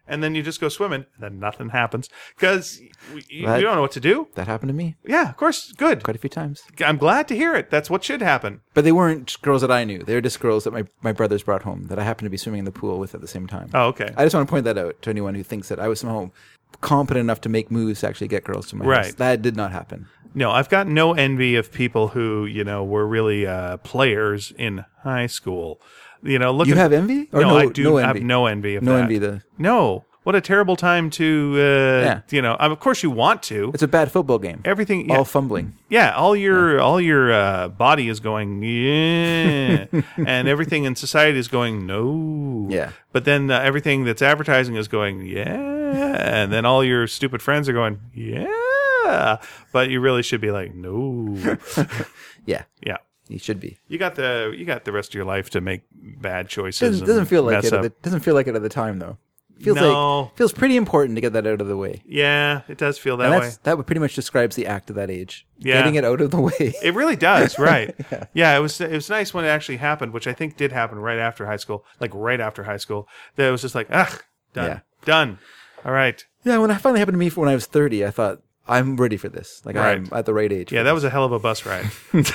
and then you just go swimming, and then nothing happens because you, That- you don't know what to do. That happened to me Yeah, of course. Good. quite a few times. I'm glad to hear it. That's what should happen. But they weren't girls that I knew. They were just girls that my, my brothers brought home that I happened to be swimming in the pool with at the same time. Oh, okay. I just want to point that out to anyone who thinks that I was somehow competent enough to make moves to actually get girls to my house. Right. That did not happen. No, I've got no envy of people who, you know, were really uh, players in high school. You know, look You at, have envy? Or no, no, I do no have envy. no envy of No that. envy. The No. What a terrible time to, uh, Yeah. you know, um, of course you want to. It's a bad football game. Everything, yeah, All fumbling. yeah, all your all your uh, body is going, yeah, and everything in society is going, no. Yeah. But then uh, everything that's advertising is going, yeah, and then all your stupid friends are going, yeah, but you really should be like, no. Yeah. Yeah. You should be. You got the you got the rest of your life to make bad choices. Doesn't, and doesn't feel like mess it. At up. the, doesn't feel like it at the time though. Feels No. like feels pretty important to get that out of the way. Yeah, it does feel that And way. that's, that would pretty much describes the act of that age. Yeah. Getting it out of the way. It really does, right? yeah. yeah, it was it was nice when it actually happened, which I think did happen right after high school, like right after high school. That it was just like, ugh, done, Yeah. done. All right. Yeah, when it finally happened to me when I was thirty, I thought, I'm ready for this. Like, I'm Right. at the right age. Yeah, for that this. was a hell of a bus ride.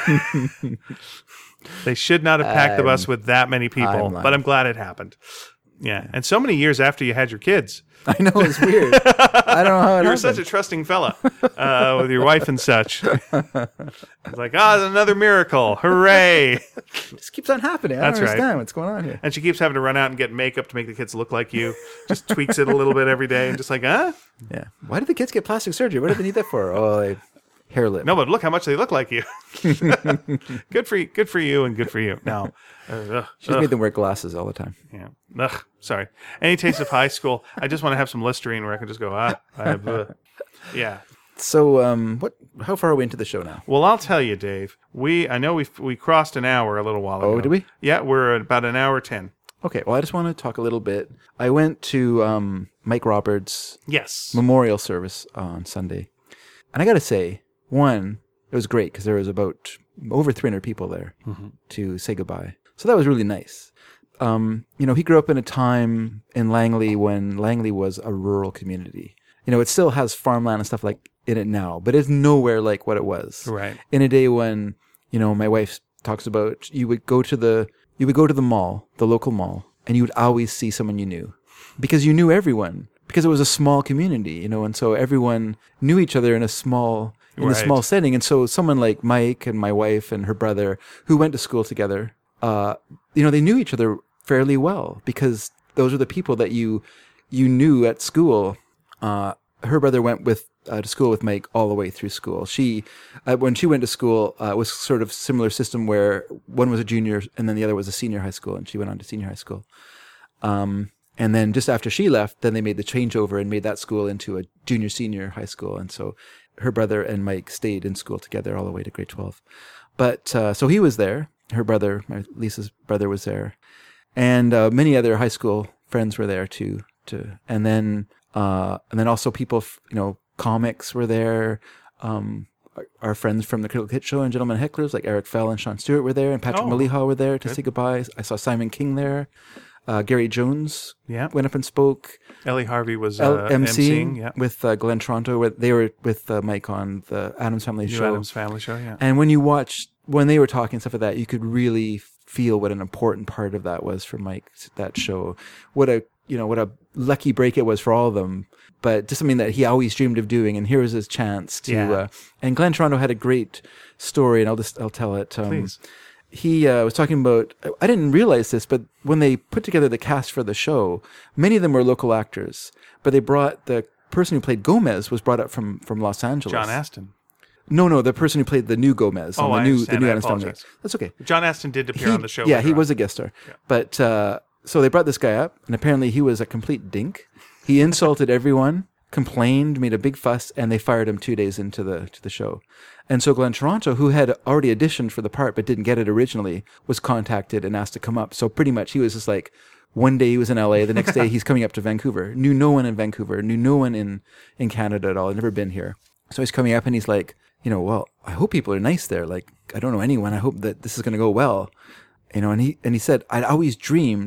They should not have packed the bus I'm- with that many people, I'm lying. but I'm glad it happened. Yeah, and so many years after you had your kids. I know, it's weird. I don't know how it You were happened. such a trusting fella uh, with your wife and such. It's like, ah, oh, another miracle. Hooray. It just keeps on happening. I That's don't right. understand what's going on here. And she keeps having to run out and get makeup to make the kids look like you. Just tweaks it a little bit every day and just like, huh? Yeah. Why did the kids get plastic surgery? What did they need that for? Oh, they, hair lip. No, but look how much they look like you. Good for you. Good for you and good for you. No. Uh, ugh, She just ugh. made them wear glasses all the time. Yeah. Ugh, sorry. Any taste of high school? I just want to have some Listerine where I can just go, ah, I have, uh, yeah. So, um, what? How far are we into the show now? Well, I'll tell you, Dave. We, I know we we crossed an hour a little while ago. Oh, did we? Yeah, we're at about an hour ten. Okay, well, I just want to talk a little bit. I went to um, Mike Roberts' Yes. memorial service on Sunday. And I got to say, one, it was great because there was about over three hundred people there Mm-hmm. to say goodbye. So that was really nice. Um, you know, he grew up in a time in Langley when Langley was a rural community. You know, it still has farmland and stuff like in it now, but it's nowhere like what it was. Right. In a day when, you know, my wife talks about you would go to the you would go to the mall, the local mall, and you would always see someone you knew. Because you knew everyone. Because it was a small community, you know, and so everyone knew each other in a small in a Right. small setting. And so someone like Mike and my wife and her brother who went to school together, uh, you know, they knew each other fairly well because those are the people that you you knew at school. Uh, her brother went with uh, to school with Mike all the way through school. She, uh, when she went to school, uh, it was sort of similar system where one was a junior and then the other was a senior high school, and she went on to senior high school. Um, and then just after she left, then they made the changeover and made that school into a junior senior high school, and so her brother and Mike stayed in school together all the way to grade twelve. But uh, so he was there. Her brother, my Lisa's brother, was there, and uh, many other high school friends were there too. To and then uh, and then also people, f- you know, comics were there. Um, our, our friends from the Critical Hit Show and Gentlemen Hecklers like Eric Fell and Sean Stewart were there, and Patrick Oh, Maliha were there to good. say goodbye. I saw Simon King there. Uh, Gary Jones Yeah. went up and spoke. Ellie Harvey was L- uh, emceeing emceeing. Yeah. with uh, Glenn Toronto. With, they were with uh, Mike on the Addams Family New show. Adams Family Show. Yeah. And when you watched, when they were talking and stuff like that, you could really feel what an important part of that was for Mike, that show. What a, you know, what a lucky break it was for all of them. But just something that he always dreamed of doing. And here was his chance to, Yeah. uh, and Glenn Toronto had a great story, and I'll just, I'll tell it. Um, Please. He uh, was talking about, I didn't realize this, but when they put together the cast for the show, many of them were local actors, but they brought, the person who played Gomez was brought up from, from Los Angeles. John Aston. No, no, the person who played the new Gomez. Oh, on the I new, understand. the new I Addams Family. apologize. That's okay. John Aston did appear He- on the show. yeah, later he on. was a guest star. But uh, so they brought this guy up, and apparently he was a complete dink. He insulted everyone, complained, made a big fuss, and they fired him two days into the to the show. And so Glenn Toronto, who had already auditioned for the part but didn't get it originally, was contacted and asked to come up. So pretty much he was just like, one day he was in L A, the next day he's coming up to Vancouver. Knew no one in Vancouver, knew no one in, in Canada at all, had never been here. So he's coming up and he's like, you know, well, I hope people are nice there. Like, I don't know anyone. I hope that this is going to go well. You know, and he and he said, I'd always dreamed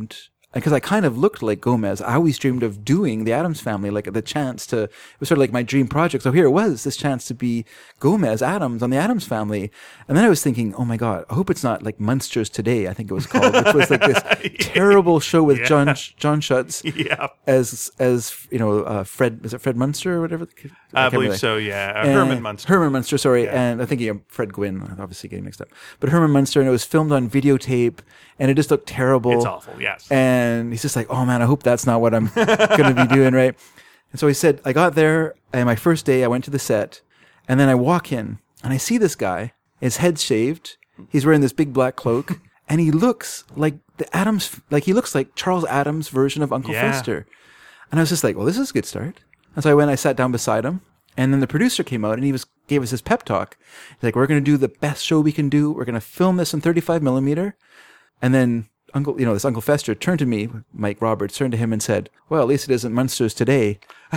because I kind of looked like Gomez. I always dreamed of doing the Addams Family, like the chance to, it was sort of like my dream project. So here it was, this chance to be Gomez Addams on the Addams Family. And then I was thinking, oh my God, I hope it's not like Munsters Today, I think it was called, which was like this terrible show with Yeah. John John Schutz Yeah. as, as you know, uh, Fred, is it Fred Munster or whatever? I, can't believe remember. so, yeah. Uh, And- Herman Munster. Herman Munster, sorry. And I think yeah, Fred Gwynn, I'm obviously getting mixed up. But Herman Munster, and it was filmed on videotape, and it just looked terrible. It's awful, yes. And he's just like, oh man, I hope that's not what I'm going to be doing, right? And so he said, I got there, and my first day, I went to the set, and then I walk in, and I see this guy, his head's shaved, he's wearing this big black cloak, and he looks like the Adams, like he looks like Charles Adams' version of Uncle Yeah. Fester. And I was just like, well, this is a good start. And so I went, I sat down beside him, and then the producer came out, and he was gave us his pep talk. He's like, we're going to do the best show we can do. We're going to film this in thirty-five millimeter. And then Uncle, you know, this Uncle Fester turned to me, Mike Roberts, turned to him and said, well, at least it isn't Munsters Today.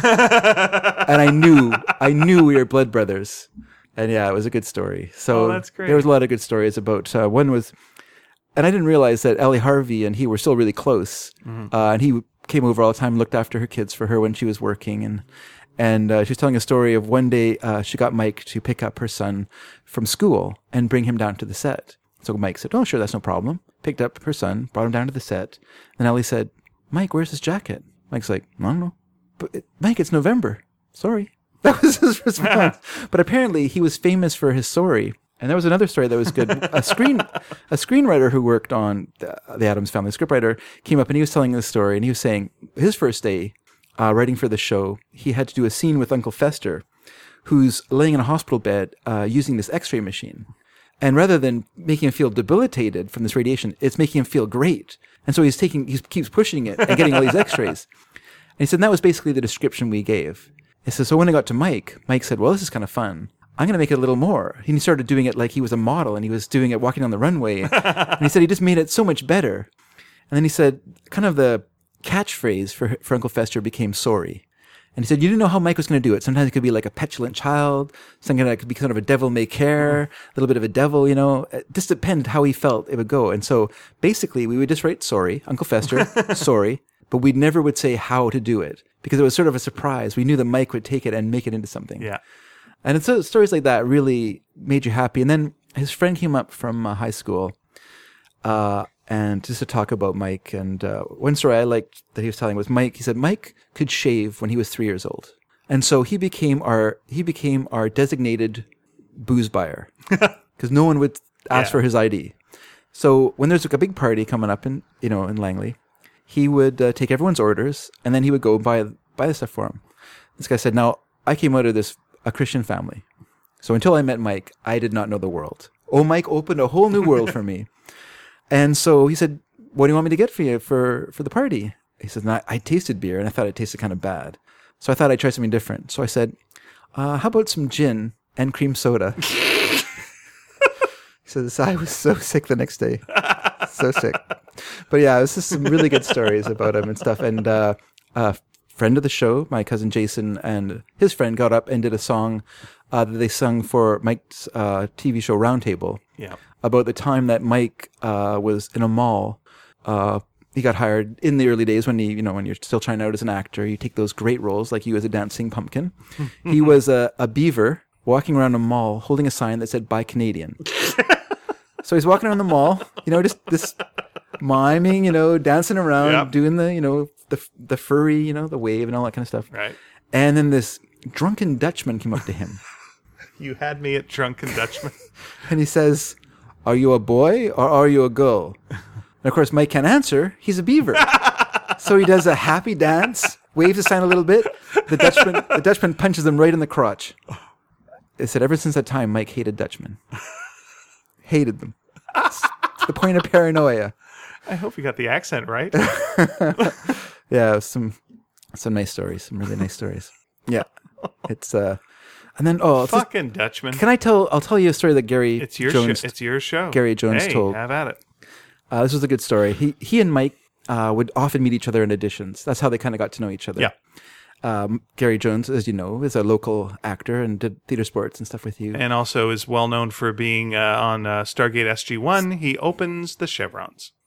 And I knew, I knew we were blood brothers. And yeah, it was a good story. So Oh, that's great. there was a lot of good stories about, uh, one was, and I didn't realize that Ellie Harvey and he were still really close. Mm-hmm. Uh, and he came over all the time, looked after her kids for her when she was working. And, and, uh, she was telling a story of one day, uh, she got Mike to pick up her son from school and bring him down to the set. So Mike said, oh, sure, that's no problem. Picked up her son, brought him down to the set. And Ellie said, Mike, where's his jacket? Mike's like, I don't know. But it, Mike, it's November. Sorry. That was his response. But apparently he was famous for his sorry. And there was another story that was good. A screen, a screenwriter who worked on the, the Addams Family, scriptwriter, came up and he was telling this story. And he was saying his first day uh, writing for the show, he had to do a scene with Uncle Fester, who's laying in a hospital bed uh, using this X-ray machine. And rather than making him feel debilitated from this radiation, it's making him feel great. And so he's taking, he keeps pushing it and getting all these X-rays. And he said, and that was basically the description we gave. He said, so when I got to Mike, Mike said, well, this is kind of fun. I'm going to make it a little more. And he started doing it like he was a model and he was doing it walking on the runway. And he said he just made it so much better. And then he said, kind of the catchphrase for, for Uncle Fester became sorry. And he said, you didn't know how Mike was going to do it. Sometimes it could be like a petulant child. Something that could be kind of a devil may care, a little bit of a devil, you know. It just depended how he felt it would go. And so basically we would just write sorry, Uncle Fester, sorry, but we never would say how to do it because it was sort of a surprise. We knew that Mike would take it and make it into something. Yeah. And it's, so stories like that really made you happy. And then his friend came up from uh, high school uh, and just to talk about Mike. And uh, one story I liked that he was telling was Mike. He said Mike could shave when he was three years old, and so he became our he became our designated booze buyer because no one would ask Yeah. for his I D. So when there's like a big party coming up in you know in Langley, he would uh, take everyone's orders and then he would go buy buy the stuff for him. This guy said, "Now I came out of this a Christian family, so until I met Mike, I did not know the world. Oh, Mike opened a whole new world for me." And so he said, what do you want me to get for you for, for the party? He said, no, I tasted beer and I thought it tasted kind of bad. So I thought I'd try something different. So I said, uh, how about some gin and cream soda? He says, I was so sick the next day. So sick. But yeah, it was just some really good stories about him and stuff. And uh, a friend of the show, my cousin Jason, and his friend got up and did a song uh, that they sung for Mike's uh, T V show Roundtable. Yeah. About the time that Mike uh, was in a mall. Uh, he got hired in the early days when he, you know, when you're still trying out as an actor, you take those great roles like you as a dancing pumpkin. He was a, a beaver walking around a mall holding a sign that said "Buy Canadian." So he's walking around the mall, you know, just this miming, you know, dancing around, Yep. doing the, you know, the the furry, you know, the wave and all that kind of stuff. Right. And then this drunken Dutchman came up to him. You had me at drunken Dutchman. And he says, are you a boy or are you a girl? And of course, Mike can't answer. He's a beaver. So he does a happy dance, waves the sign a little bit. The Dutchman, the Dutchman punches him right in the crotch. It said, ever since that time, Mike hated Dutchmen. Hated them. It's to the point of paranoia. I hope you got the accent right. Yeah, some some nice stories. Some really nice stories. Yeah. It's, uh, and then, oh, it's just- Fucking Dutchman. can I tell, I'll tell you a story that Gary It's your Jones show. It's your show. Gary Jones hey, told. Have at it. Uh, this was a good story. He he and Mike uh, would often meet each other in auditions. That's how they kind of got to know each other. Yeah. Um, Gary Jones, as you know, is a local actor and did theater sports and stuff with you. And also is well known for being uh, on uh, Stargate S G one. He opens the chevrons.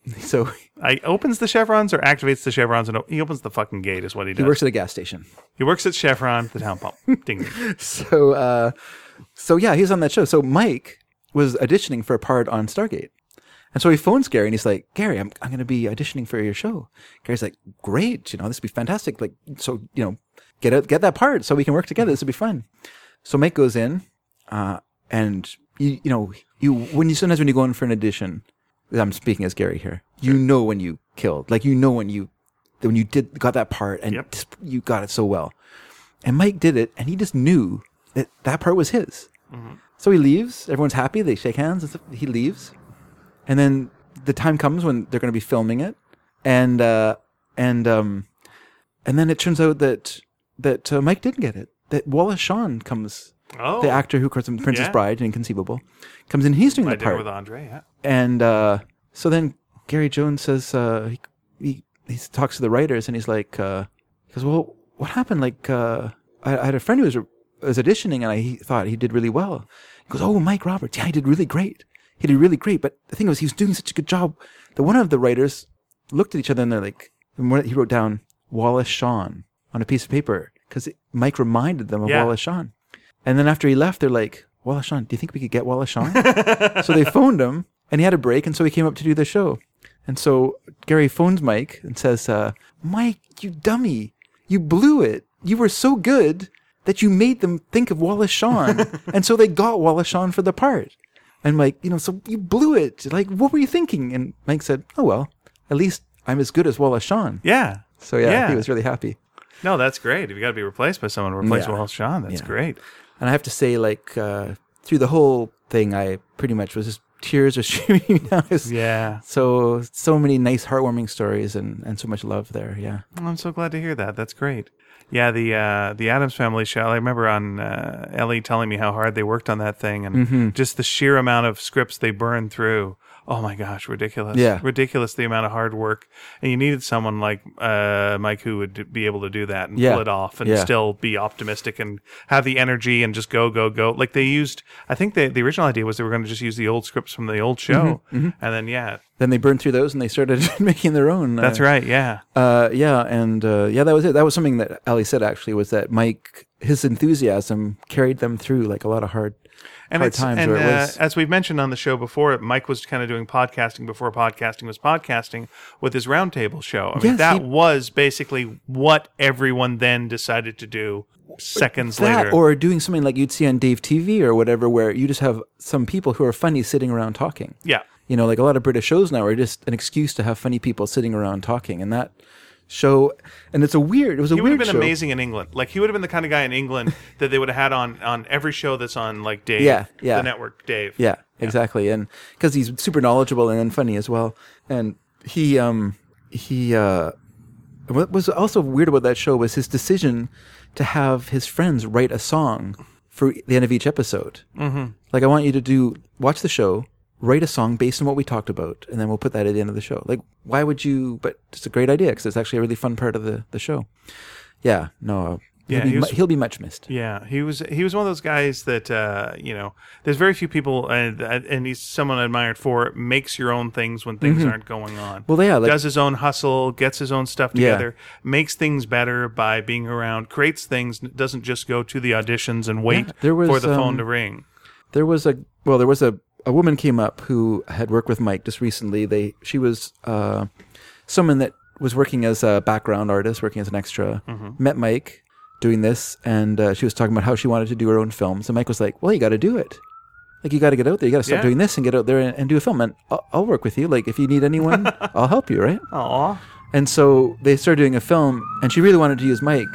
So I opens the chevrons or activates the chevrons, and o- he opens the fucking gate. Is what he does. he works at a gas station. He works at Chevron, the town pump. Ding. ding. So, uh, so yeah, he was on that show. So Mike was auditioning for a part on Stargate. And so he phones Gary and he's like, Gary, I'm, I'm going to be auditioning for your show. Gary's like, great. You know, this would be fantastic. Like, so, you know, get it, get that part so we can work together. This would be fun. So Mike goes in, uh, and you, you know, you, when you, sometimes when you go in for an audition, I'm speaking as Gary here, you know, when you killed, like, you know, when you, when you did, got that part and Yep. just, you got it so well. And Mike did it and he just knew that that part was his. Mm-hmm. So he leaves. Everyone's happy. They shake hands and stuff. He leaves. And then the time comes when they're going to be filming it, and uh, and um, and then it turns out that that uh, Mike didn't get it. That Wallace Shawn comes, Oh, the actor who comes in Princess Yeah. Bride and Inconceivable, comes in. He's doing My the dinner part, with Andre. Yeah. and uh, so then Gary Jones says uh, he, he he talks to the writers, and he's like, uh, he goes, well, what happened? Like, uh, I, I had a friend who was was auditioning, and I he thought he did really well. He goes, oh, Mike Roberts, yeah, he did really great. He did really great, but the thing was, he was doing such a good job that one of the writers looked at each other and they're like, and one- he wrote down Wallace Shawn on a piece of paper because Mike reminded them of Yeah. Wallace Shawn. And then after he left, they're like, Wallace Shawn, do you think we could get Wallace Shawn? So they phoned him and he had a break, and so he came up to do the show. And so Gary phones Mike and says, uh, Mike, you dummy, you blew it. You were so good that you made them think of Wallace Shawn. And so they got Wallace Shawn for the part. And Mike, you know, so you blew it. Like, what were you thinking? And Mike said, oh, well, at least I'm as good as Wallace Shawn. Yeah. So, yeah, Yeah. he was really happy. No, that's great. If you got to be replaced by someone to replace Yeah. Wallace Shawn, that's Yeah. great. And I have to say, like, uh, through the whole thing, I pretty much was just tears were streaming down. his- Yeah. So, so many nice, heartwarming stories and, and so much love there. Yeah. I'm so glad to hear that. That's great. Yeah, the uh, the Addams Family show. I remember on uh, Ellie telling me how hard they worked on that thing, and Mm-hmm. just the sheer amount of scripts they burned through. Oh my gosh, ridiculous! Yeah. ridiculous the amount of hard work. And you needed someone like uh, Mike who would be able to do that and Yeah. pull it off, and Yeah. still be optimistic and have the energy and just go, go, go. Like they used. I think they, the original idea was they were going to just use the old scripts from the old show, Mm-hmm. and then yeah, Then they burned through those and they started making their own. that's uh, right. Yeah, Uh, yeah, and uh, yeah, that was it. That was something that Ali said actually, was that Mike, his enthusiasm carried them through like a lot of hard, and hard it's times and where it uh, was. as we've mentioned on the show before, Mike was kind of doing podcasting before podcasting was podcasting with his roundtable show. I mean, Yes, that he- was basically what everyone then decided to do seconds that later. or doing something like you'd see on Dave T V or whatever, where you just have some people who are funny sitting around talking. yeah, You know, like a lot of British shows now are just an excuse to have funny people sitting around talking, and that show, and it's a weird. It was a he would have weird been show. amazing in England. Like he would have been the kind of guy in England that they would have had on on every show that's on like Dave, Yeah, yeah. the network, Dave. Yeah, exactly, and because he's super knowledgeable and then funny as well, and he um he uh what was also weird about that show was his decision to have his friends write a song for the end of each episode. Mm-hmm. Like, I want you to do watch the show, write a song based on what we talked about, and then we'll put that at the end of the show. Like, why would you? But it's a great idea because it's actually a really fun part of the the show. Yeah, no, Yeah, he'll, be, he was- mu- he'll be much missed. Yeah, he was he was one of those guys that uh, you know. There's very few people, and and he's someone admired for makes your own things when things aren't going on. Mm-hmm. Well, yeah, like- does his own hustle, gets his own stuff Yeah. together, makes things better by being around, creates things. Doesn't just go to the auditions and wait Yeah, there was, for the phone um, to ring. There was a well, there was a, a woman came up who had worked with Mike just recently. They she was uh, someone that was working as a background artist, working as an extra. Mm-hmm. Met Mike doing this, and uh, she was talking about how she wanted to do her own films. And Mike was like, "Well, you got to do it. Like, you got to get out there. You got to stop Yeah. doing this and get out there and, and do a film. And I'll, I'll work with you. Like, if you need anyone, I'll help you, right?" Aw, And so they started doing a film, and she really wanted to use Mike.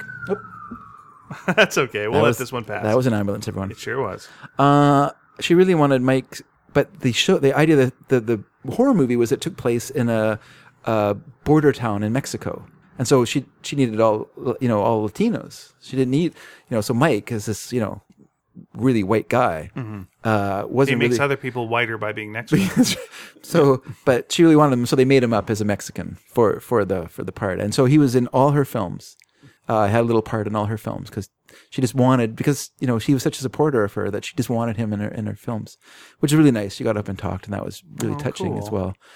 that's okay. We'll That let was- this one pass. That was an ambulance, everyone. it sure was. Uh, she really wanted Mike, but the show, the idea that the, the horror movie was it took place in a, a border town in Mexico, and so she she needed all you know all Latinos. She didn't need you know so Mike is this you know really white guy. Uh, He wasn't makes really, other people whiter by being next to him. so, but she really wanted him, so they made him up as a Mexican for for the for the part, and so he was in all her films. Uh, had a little part in all her films because she just wanted because you know she was such a supporter of her that she just wanted him in her in her films, which is really nice. She got up and talked, and that was really Oh, touching as cool. well.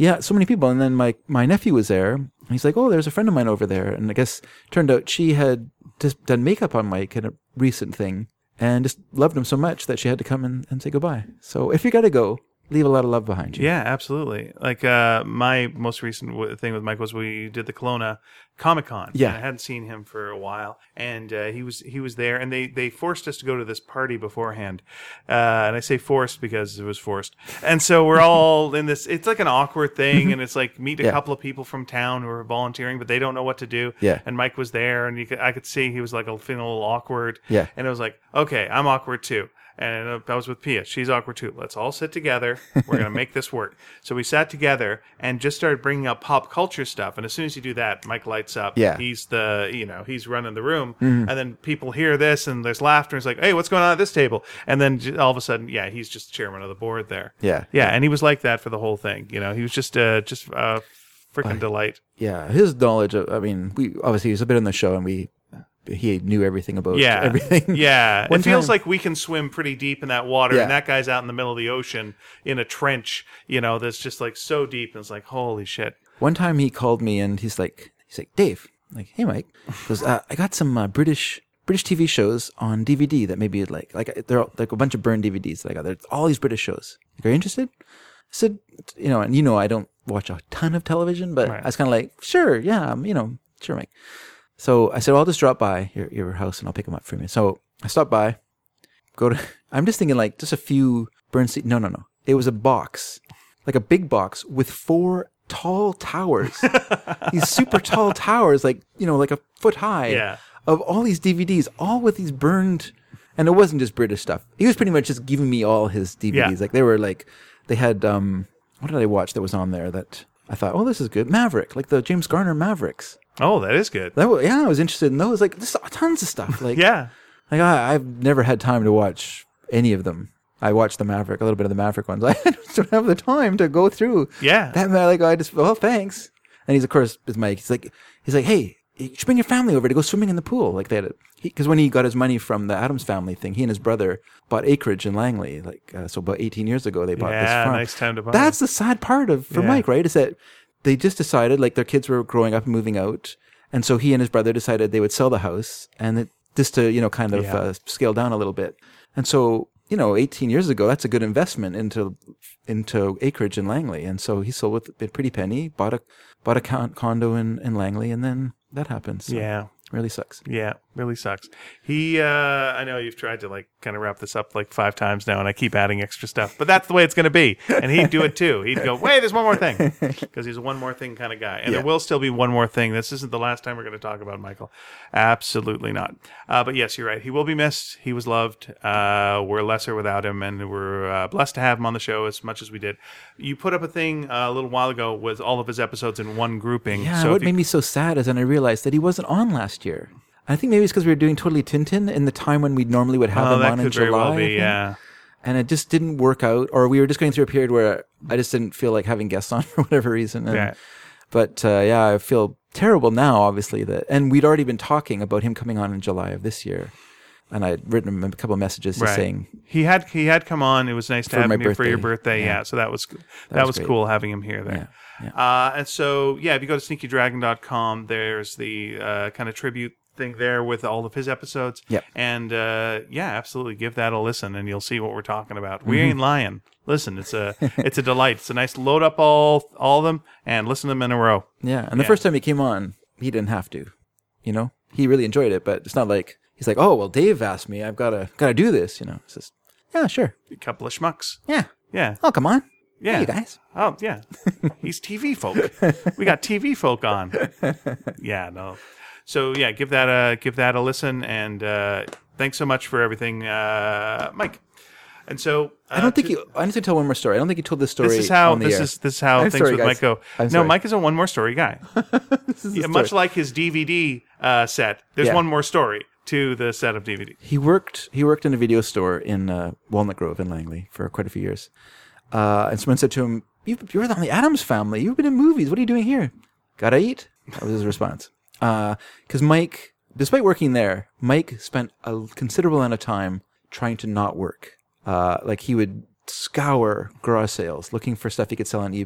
Yeah, so many people. And then my, my nephew was there. And he's like, oh, there's a friend of mine over there. And I guess turned out she had just done makeup on Mike in a recent thing and just loved him so much that she had to come and, and say goodbye. So if you got to go, leave a lot of love behind you. Yeah, absolutely. Like uh, my most recent w- thing with Mike was we did the Kelowna Comic Con. Yeah, I hadn't seen him for a while, and uh, he was he was there, and they, they forced us to go to this party beforehand. Uh, and I say forced because it was forced. And so we're all in this. It's like an awkward thing, and it's like meet a Yeah. couple of people from town who are volunteering, but they don't know what to do. Yeah. And Mike was there, and you could, I could see he was like a, feeling a little awkward. Yeah. And it was like, okay, I'm awkward too. And I was with Pia. She's awkward too. Let's all sit together. We're going to make this work. So we sat together and just started bringing up pop culture stuff. And as soon as you do that, Mike lights up. Yeah. He's the, you know, he's running the room. Mm-hmm. And then people hear this and there's laughter. It's like, hey, what's going on at this table? And then j- all of a sudden, yeah, he's just chairman of the board there. Yeah. Yeah. And he was like that for the whole thing. You know, he was just, uh, just a freaking delight. Yeah, his knowledge of, I mean, we obviously he was a bit on the show and we, he knew everything about Yeah. everything. Yeah. One It feels time- like we can swim pretty deep in that water, Yeah. and that guy's out in the middle of the ocean in a trench, you know, that's just like so deep. And it's like, holy shit. One time he called me and he's like, he's like, Dave, I'm like, hey, Mike, he goes, uh, I got some uh, British British T V shows on D V D that maybe you'd like. Like, they're all, like a bunch of burned D V Ds that I got. There's all these British shows. Like, are you interested? I said, you know, and you know, I don't watch a ton of television, but Right. I was kind of like, sure, yeah, um, you know, sure, Mike. So I said, well, I'll just drop by your, your house and I'll pick them up for you. So I stopped by, go to, I'm just thinking like just a few burned seat. No, no, no. It was a box, like a big box with four tall towers, these super tall towers, like, you know, like a foot high Yeah. of all these D V Ds, all with these burned, and it wasn't just British stuff. He was pretty much just giving me all his D V Ds. Yeah. Like they were like, they had, um, what did I watch that was on there that I thought, oh, this is good. Maverick, like the James Garner Mavericks. Oh, that is good. That was, yeah, I was interested in those. Like, there's tons of stuff. Like, Yeah. like I, I've never had time to watch any of them. I watched the Maverick, a little bit of the Maverick ones. I just don't have the time to go through Yeah. that. Like, I just, well, thanks. And he's, of course, with Mike. He's like, he's like, hey, you should bring your family over to go swimming in the pool. Like they had, because when he got his money from the Addams Family thing, he and his brother bought acreage in Langley. Like, uh, so about eighteen years ago, they bought this Yeah, farm. nice time to buy. That's the sad part of for Yeah. Mike, right? Is that they just decided, like, their kids were growing up and moving out, and so he and his brother decided they would sell the house, and it, just to, you know, kind of Yeah. uh, scale down a little bit. And so, you know, eighteen years ago, that's a good investment into into acreage in Langley. And so he sold with a pretty penny, bought a bought a con- condo in, in Langley, and then that happened. So Yeah. really sucks. Yeah, really sucks. He, uh, I know you've tried to like kind of wrap this up like five times now, and I keep adding extra stuff, but that's the way it's going to be. And he'd do it too. He'd go, wait, there's one more thing, because he's a one more thing kind of guy. And Yeah. there will still be one more thing. This isn't the last time we're going to talk about Michael. Absolutely not. Uh, but yes, you're right. He will be missed. He was loved. Uh, we're lesser without him, and we're uh, blessed to have him on the show as much as we did. You put up a thing uh, a little while ago with all of his episodes in one grouping. Yeah, so what if you- made me so sad is then I realized that he wasn't on last year. I think maybe it's because we were doing Totally Tintin in the time when we normally would have oh, him that on in could very July. well I be, think. yeah. And it just didn't work out, or we were just going through a period where I just didn't feel like having guests on for whatever reason. And, Yeah. But uh, yeah, I feel terrible now, obviously, that, and we'd already been talking about him coming on in July of this year, and I'd written him a couple of messages just Right. saying, He had he had come on. It was nice to For have my him here for your birthday. birthday. Yeah. Yeah. so that was that, was, was great. cool having him here there. Yeah, Uh, and so yeah, if you go to sneaky dragon dot com, there's the uh, kind of tribute thing there with all of his episodes. Yep. And uh, yeah, absolutely, give that a listen, and you'll see what we're talking about. Mm-hmm. We ain't lying. Listen, it's a it's a delight. It's a nice load up all all of them and listen to them in a row. yeah. And the Yeah. first time he came on, he didn't have to, you know, he really enjoyed it, but it's not like he's like, oh well, Dave asked me, I've got to got to do this, you know. It's just, yeah, sure, A couple of schmucks. yeah, Yeah. oh come on, Yeah. hey, you guys. Oh, yeah. He's T V folk. We got T V folk on. Yeah, no. So yeah, give that a give that a listen, and uh, thanks so much for everything, uh, Mike. And so uh, I don't think to- you. I need to tell one more story. I don't think you told this story. This is how on the this air. is this is how I'm things sorry, with guys. Mike go. I'm No, sorry. Mike is a one more story guy. This is the Yeah, much story. like his D V D uh, set. There's Yeah. one more story to the set of D V D. He worked. He worked in a video store in uh, Walnut Grove in Langley for quite a few years. Uh, and someone said to him, you, "You're on the Addams Family. You've been in movies. What are you doing here? Gotta eat." That was his response. Because Mike, despite working there, Mike spent a considerable amount of time trying to not work. Uh, like he would scour garage sales looking for stuff he could sell on eBay.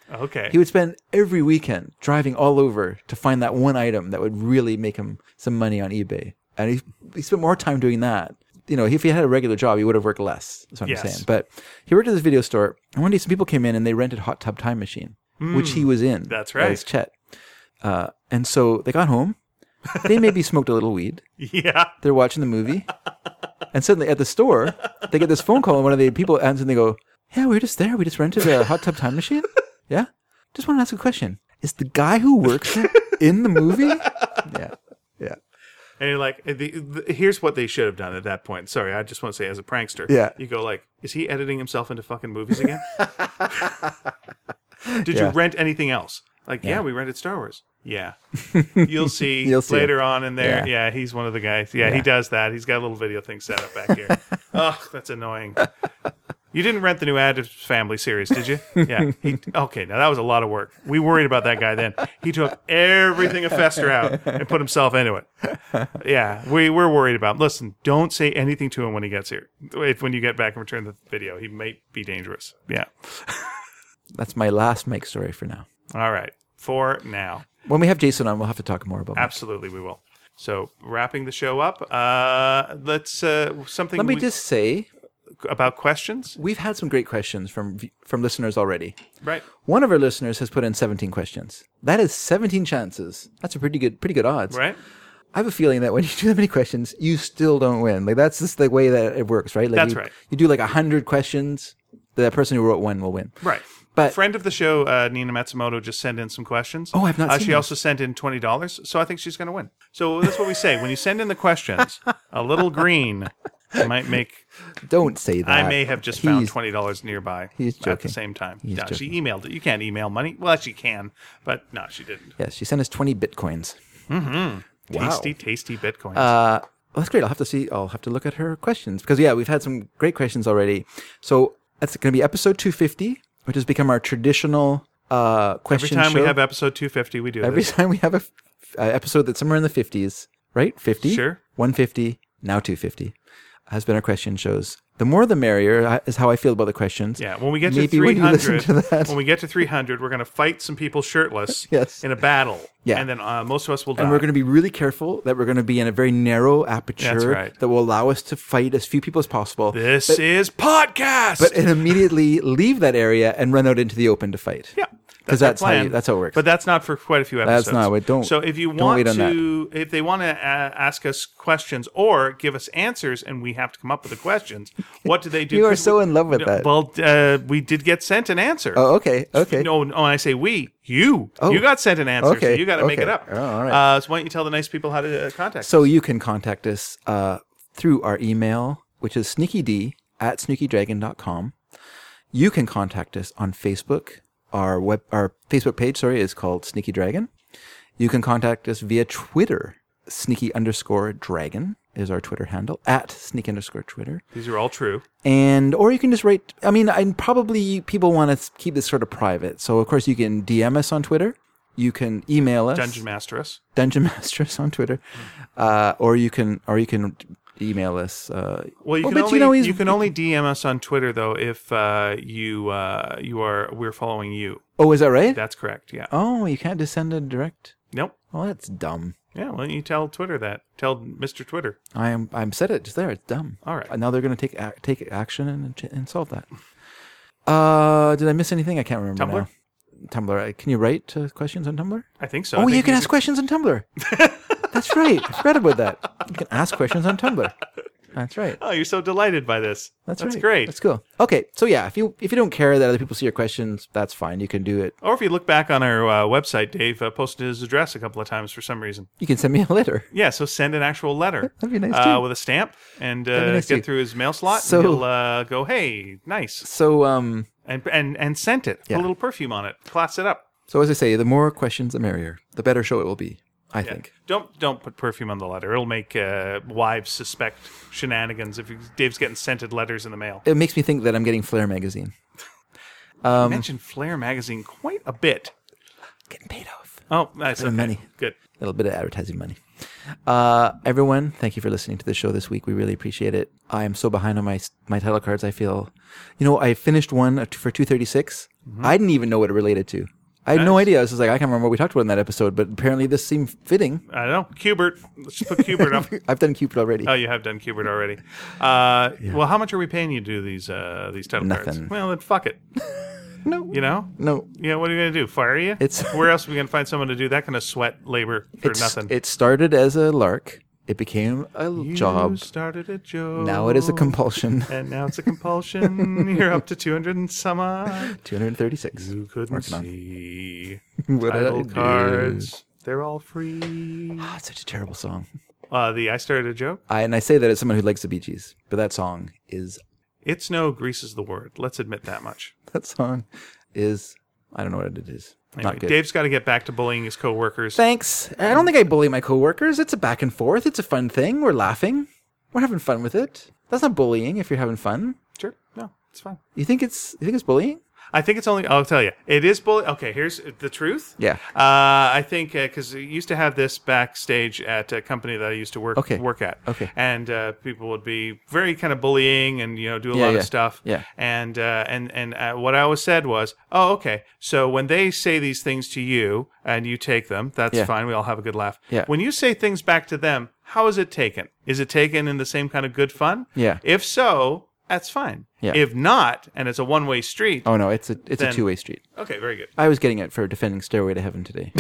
Okay. He would spend every weekend driving all over to find that one item that would really make him some money on eBay. And he, he spent more time doing that. You know, if he had a regular job, he would have worked less. That's what Yes. I'm saying. But he worked at this video store, and one day some people came in and they rented Hot Tub Time Machine, which he was in. That's right. As Chet. Uh, and so they got home. They maybe smoked a little weed. Yeah. They're watching the movie. And suddenly at the store, they get this phone call, and one of the people answers and they go, yeah, we were just there. We just rented a Hot Tub Time Machine. Yeah? Just want to ask a question. Is the guy who works there in the movie? Yeah. Yeah. And you're like, the, the, here's what they should have done at that point. Sorry, I just want to say as a prankster. Yeah. You go like, is he editing himself into fucking movies again? Did Yeah. you rent anything else? Like, yeah. Yeah. we rented Star Wars. Yeah. You'll see, You'll see later it. on in there. Yeah. Yeah. he's one of the guys. Yeah, he Yeah. does that. He's got a little video thing set up back here. Oh, that's annoying. You didn't rent the new Addams Family series, did you? Yeah. He, okay, now that was a lot of work. We worried about that guy then. He took everything of Fester out and put himself into it. Yeah, we, we're worried about him. Listen, don't say anything to him when he gets here. If When you get back and return the video, he might be dangerous. Yeah. That's my last Mike story for now. All right. For now. When we have Jason on, we'll have to talk more about Mike. Absolutely, we will. So, wrapping the show up, uh, let's, uh, something Let me we, just say, about questions. we've had some great questions from from listeners already. Right. One of our listeners has put in seventeen questions. That is seventeen chances. That's a pretty good pretty good odds. Right. I have a feeling that when you do that many questions, you still don't win. Like that's just the way that it works, right? Like That's you, right. You do like a hundred questions, the person who wrote one will win. Right. But Friend of the show, uh, Nina Matsumoto, just sent in some questions. Oh, I've not Uh, seen she those. also sent in twenty dollars, so I think she's going to win. So that's what we say. When you send in the questions, a little green might make... don't say that. I may have just found He's- twenty dollars nearby he's at joking. the same time. He's no, she joking. emailed it. You can't email money. Well, she can, but no, she didn't. Yes, she sent us twenty bitcoins. Wow. Tasty, tasty Bitcoins. Uh, well, that's great. I'll have to see. I'll have to look at her questions because yeah, we've had some great questions already. So that's going to be episode two fifty, which has become our traditional uh, Every question time show. we have episode two fifty, we do Every this. time we have a f- uh, episode that's somewhere in the fifties, right? fifty? Sure. one fifty, now two fifty has been our question shows. The more the merrier uh, is how I feel about the questions. Yeah, when we get to Maybe when three you listen hundred, to that. when we get to three hundred, we're going to fight some people shirtless Yes. in a battle. Yeah. And then uh, most of us will die. And we're going to be really careful that we're going to be in a very narrow aperture That's right. that will allow us to fight as few people as possible. This but, is podcast. but and immediately leave that area and run out into the open to fight. yeah. Because our that's, how plan. you, that's how it works. But that's not for quite a few episodes. That's not what- don't- So if you don't want wait on to, if they want to uh, ask us questions or give us answers, and we have to come up with the questions, what do they do? You are 'Cause so we- in love with no, that. Well, uh, we did get sent an answer. oh, okay. Okay. No, no, when I say we, you, Oh. you got sent an answer, so Okay, you got to make it okay. up. Oh, all right. Uh, so why don't you tell the nice people how to uh, contact us? So you can contact us uh, through our email, which is sneakyd at sneakydragon dot com. You can contact us on Facebook. Our web, our Facebook page, sorry, is called Sneaky Dragon. You can contact us via Twitter. Sneaky underscore dragon is our Twitter handle, at sneaky underscore Twitter. These are all true. And, or you can just write, I mean, and probably people want to keep this sort of private. So, of course, you can D M us on Twitter. You can email us. Dungeon Master us. Dungeon Master us on Twitter. Uh, or you can, or you can email us. Uh, Well, you oh, can but only you know, he's- you can only D M us on Twitter though if uh, you uh, you are we're following you. oh, is that right? That's correct. Yeah. Oh, you can't just send a direct. Nope. Oh, that's dumb. Yeah. Why don't you tell Twitter that? Tell Mister Twitter. I am. I'm said it just there. It's dumb. All right. Uh, Now they're going to take ac- take action and ch- and solve that. Uh, did I miss anything? I can't remember Tumblr? now. Tumblr. Uh, Can you write uh, questions on Tumblr? I think so. I Oh, think you can these ask are- questions on Tumblr. That's right. I forgot about that. You can ask questions on Tumblr. That's right. Oh, you're so delighted by this. That's, That's right. great. That's cool. Okay, so yeah, if you if you don't care that other people see your questions, that's fine. You can do it. Or if you look back on our uh, website, Dave uh, posted his address a couple of times for some reason. You can send me a letter. Yeah, so send an actual letter. That'd be nice, uh, too. with a stamp and That'd be uh, nice, get too. through his mail slot. So- and he'll uh, go, hey, nice, So um, and and and scent it. Put Yeah. a little perfume on it. Class it up. so as I say, the more questions, the merrier. The better show it will be. I Yeah. think. Don't don't put perfume on the letter. It'll make uh, wives suspect shenanigans if you, Dave's getting scented letters in the mail. It makes me think that I'm getting Flair magazine. I mentioned Flair magazine quite a bit. Getting paid off. Oh, that's Bit of okay. money. Good. A little bit of advertising money. Uh, everyone, thank you for listening to the show this week. We really appreciate it. I am so behind on my my title cards. I feel, you know, I finished one for two thirty-six. Mm-hmm. I didn't even know what it related to. I had nice. no idea. I was just like, I can't remember what we talked about in that episode, but apparently this seemed fitting. I don't know. Cubert. Let's put Cubert up. I've done Cubert already. Oh, you have done Cubert already. Uh, yeah. Well, how much are we paying you to do these uh, these title Nothing. cards? Well, then fuck it. No. You know? No. Yeah, what are you going to do? Fire you? It's Where else are we going to find someone to do that kind of sweat labor for nothing? It started as a lark. It became a you job. You started a job. Now it is a compulsion. And now it's a compulsion. You're up to two hundred and some odd. two hundred thirty-six. You couldn't Working see. What title cards. They're all free. Oh, it's such a terrible song. Uh, the I Started a Joke? I, and I say that as someone who likes the Bee Gees, but that song is... It's no Grease is the word. Let's admit that much. That song is... I don't know what it is. Anyway, Not good. Dave's got to get back to bullying his coworkers. Thanks. I don't think I bully my coworkers. It's a back and forth. It's a fun thing. We're laughing. We're having fun with it. That's not bullying if you're having fun. Sure. No, it's fine. You think it's you think it's bullying? I think it's only, I'll tell you, it is bullying. Okay, here's the truth. Yeah. Uh, I think, because uh, we used to have this backstage at a company that I used to work okay. work at. Okay. And uh, people would be very kind of bullying and, you know, do a yeah, lot yeah. of stuff. Yeah. And, uh, and, and uh, what I always said was, oh, okay, so when they say these things to you and you take them, that's yeah. fine. We all have a good laugh. Yeah. When you say things back to them, how is it taken? Is it taken in the same kind of good fun? Yeah. If so, that's fine. Yeah. If not, and it's a one-way street. Oh no, it's a it's then, a two-way street. Okay, very good. I was getting it for defending Stairway to Heaven today.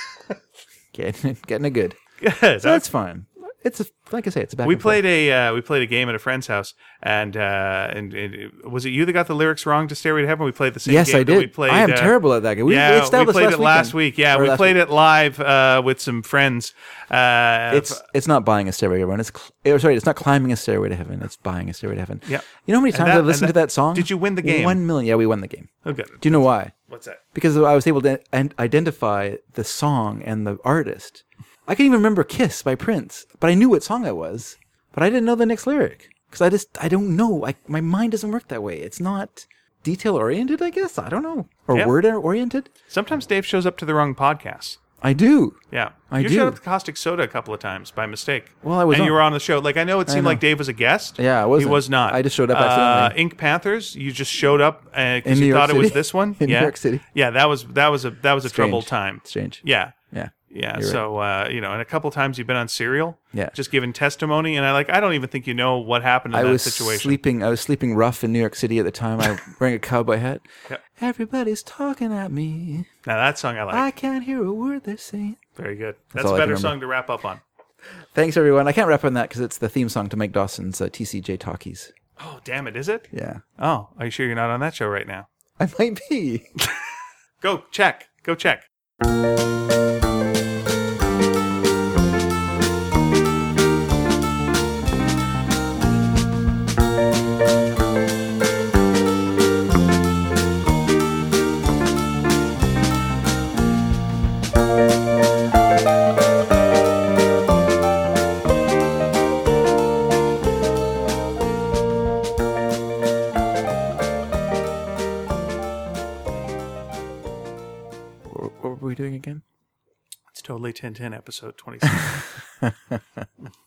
getting getting it good. Good. So that's fine. It's a, like I say, it's a back. We and played forth. a uh, we played a game at a friend's house, and uh, and, and was it you that got the lyrics wrong to Stairway to Heaven? We played the same. Yes, game I that did. We played, I am uh, terrible at that game. We, yeah, we, we established played last it last weekend. week. Yeah, Or we last played week. it live uh, with some friends. Uh, It's it's not buying a stairway to heaven. It's cl- oh, sorry, it's not climbing a stairway to heaven. It's buying a stairway to heaven. Yeah. You know how many And times that- I've listened and to that- that song? did you win the game? One million. Yeah, we won the game. Oh, good. Do you know why? What's that? Because I was able to an- identify the song and the artist. I couldn't even remember "Kiss" by Prince, but I knew what song it was. But I didn't know the next lyric because I just I don't know. I, my mind doesn't work that way. It's not detail oriented. I guess I don't know, or Yeah. word oriented. Sometimes Dave shows up to the wrong podcasts. I do. Yeah, I you do. showed up to Caustic Soda a couple of times by mistake. Well, I was and on- you were on the show. Like I know it seemed know. like Dave was a guest. Yeah, I wasn't. He was not. I just showed up Uh, accidentally. Ink Panthers. You just showed up because In New you York thought it was City. this one. In New yeah. York City. Yeah, that was that was a that was a Strange. troubled time. Strange. Yeah. Yeah. Yeah, You're so uh, you know, and a couple times you've been on Serial, Yeah. just giving testimony, and I like I don't even think you know what happened in I that was situation. sleeping. I was sleeping rough in New York City at the time. I was wearing a cowboy hat. Yep. Everybody's talking at me. Now that song I like. I can't hear a word they're saying. Very good. That's That's, all a I can better remember. song to wrap up on. Thanks everyone. I can't rap on that because it's the theme song to Mike Dawson's uh, T C J Talkies. Oh damn it, is it? Yeah, Oh, are you sure you're not on that show right now? I might be. Go check. Go check. What, what were we doing again? It's totally Tintin episode twenty-seven.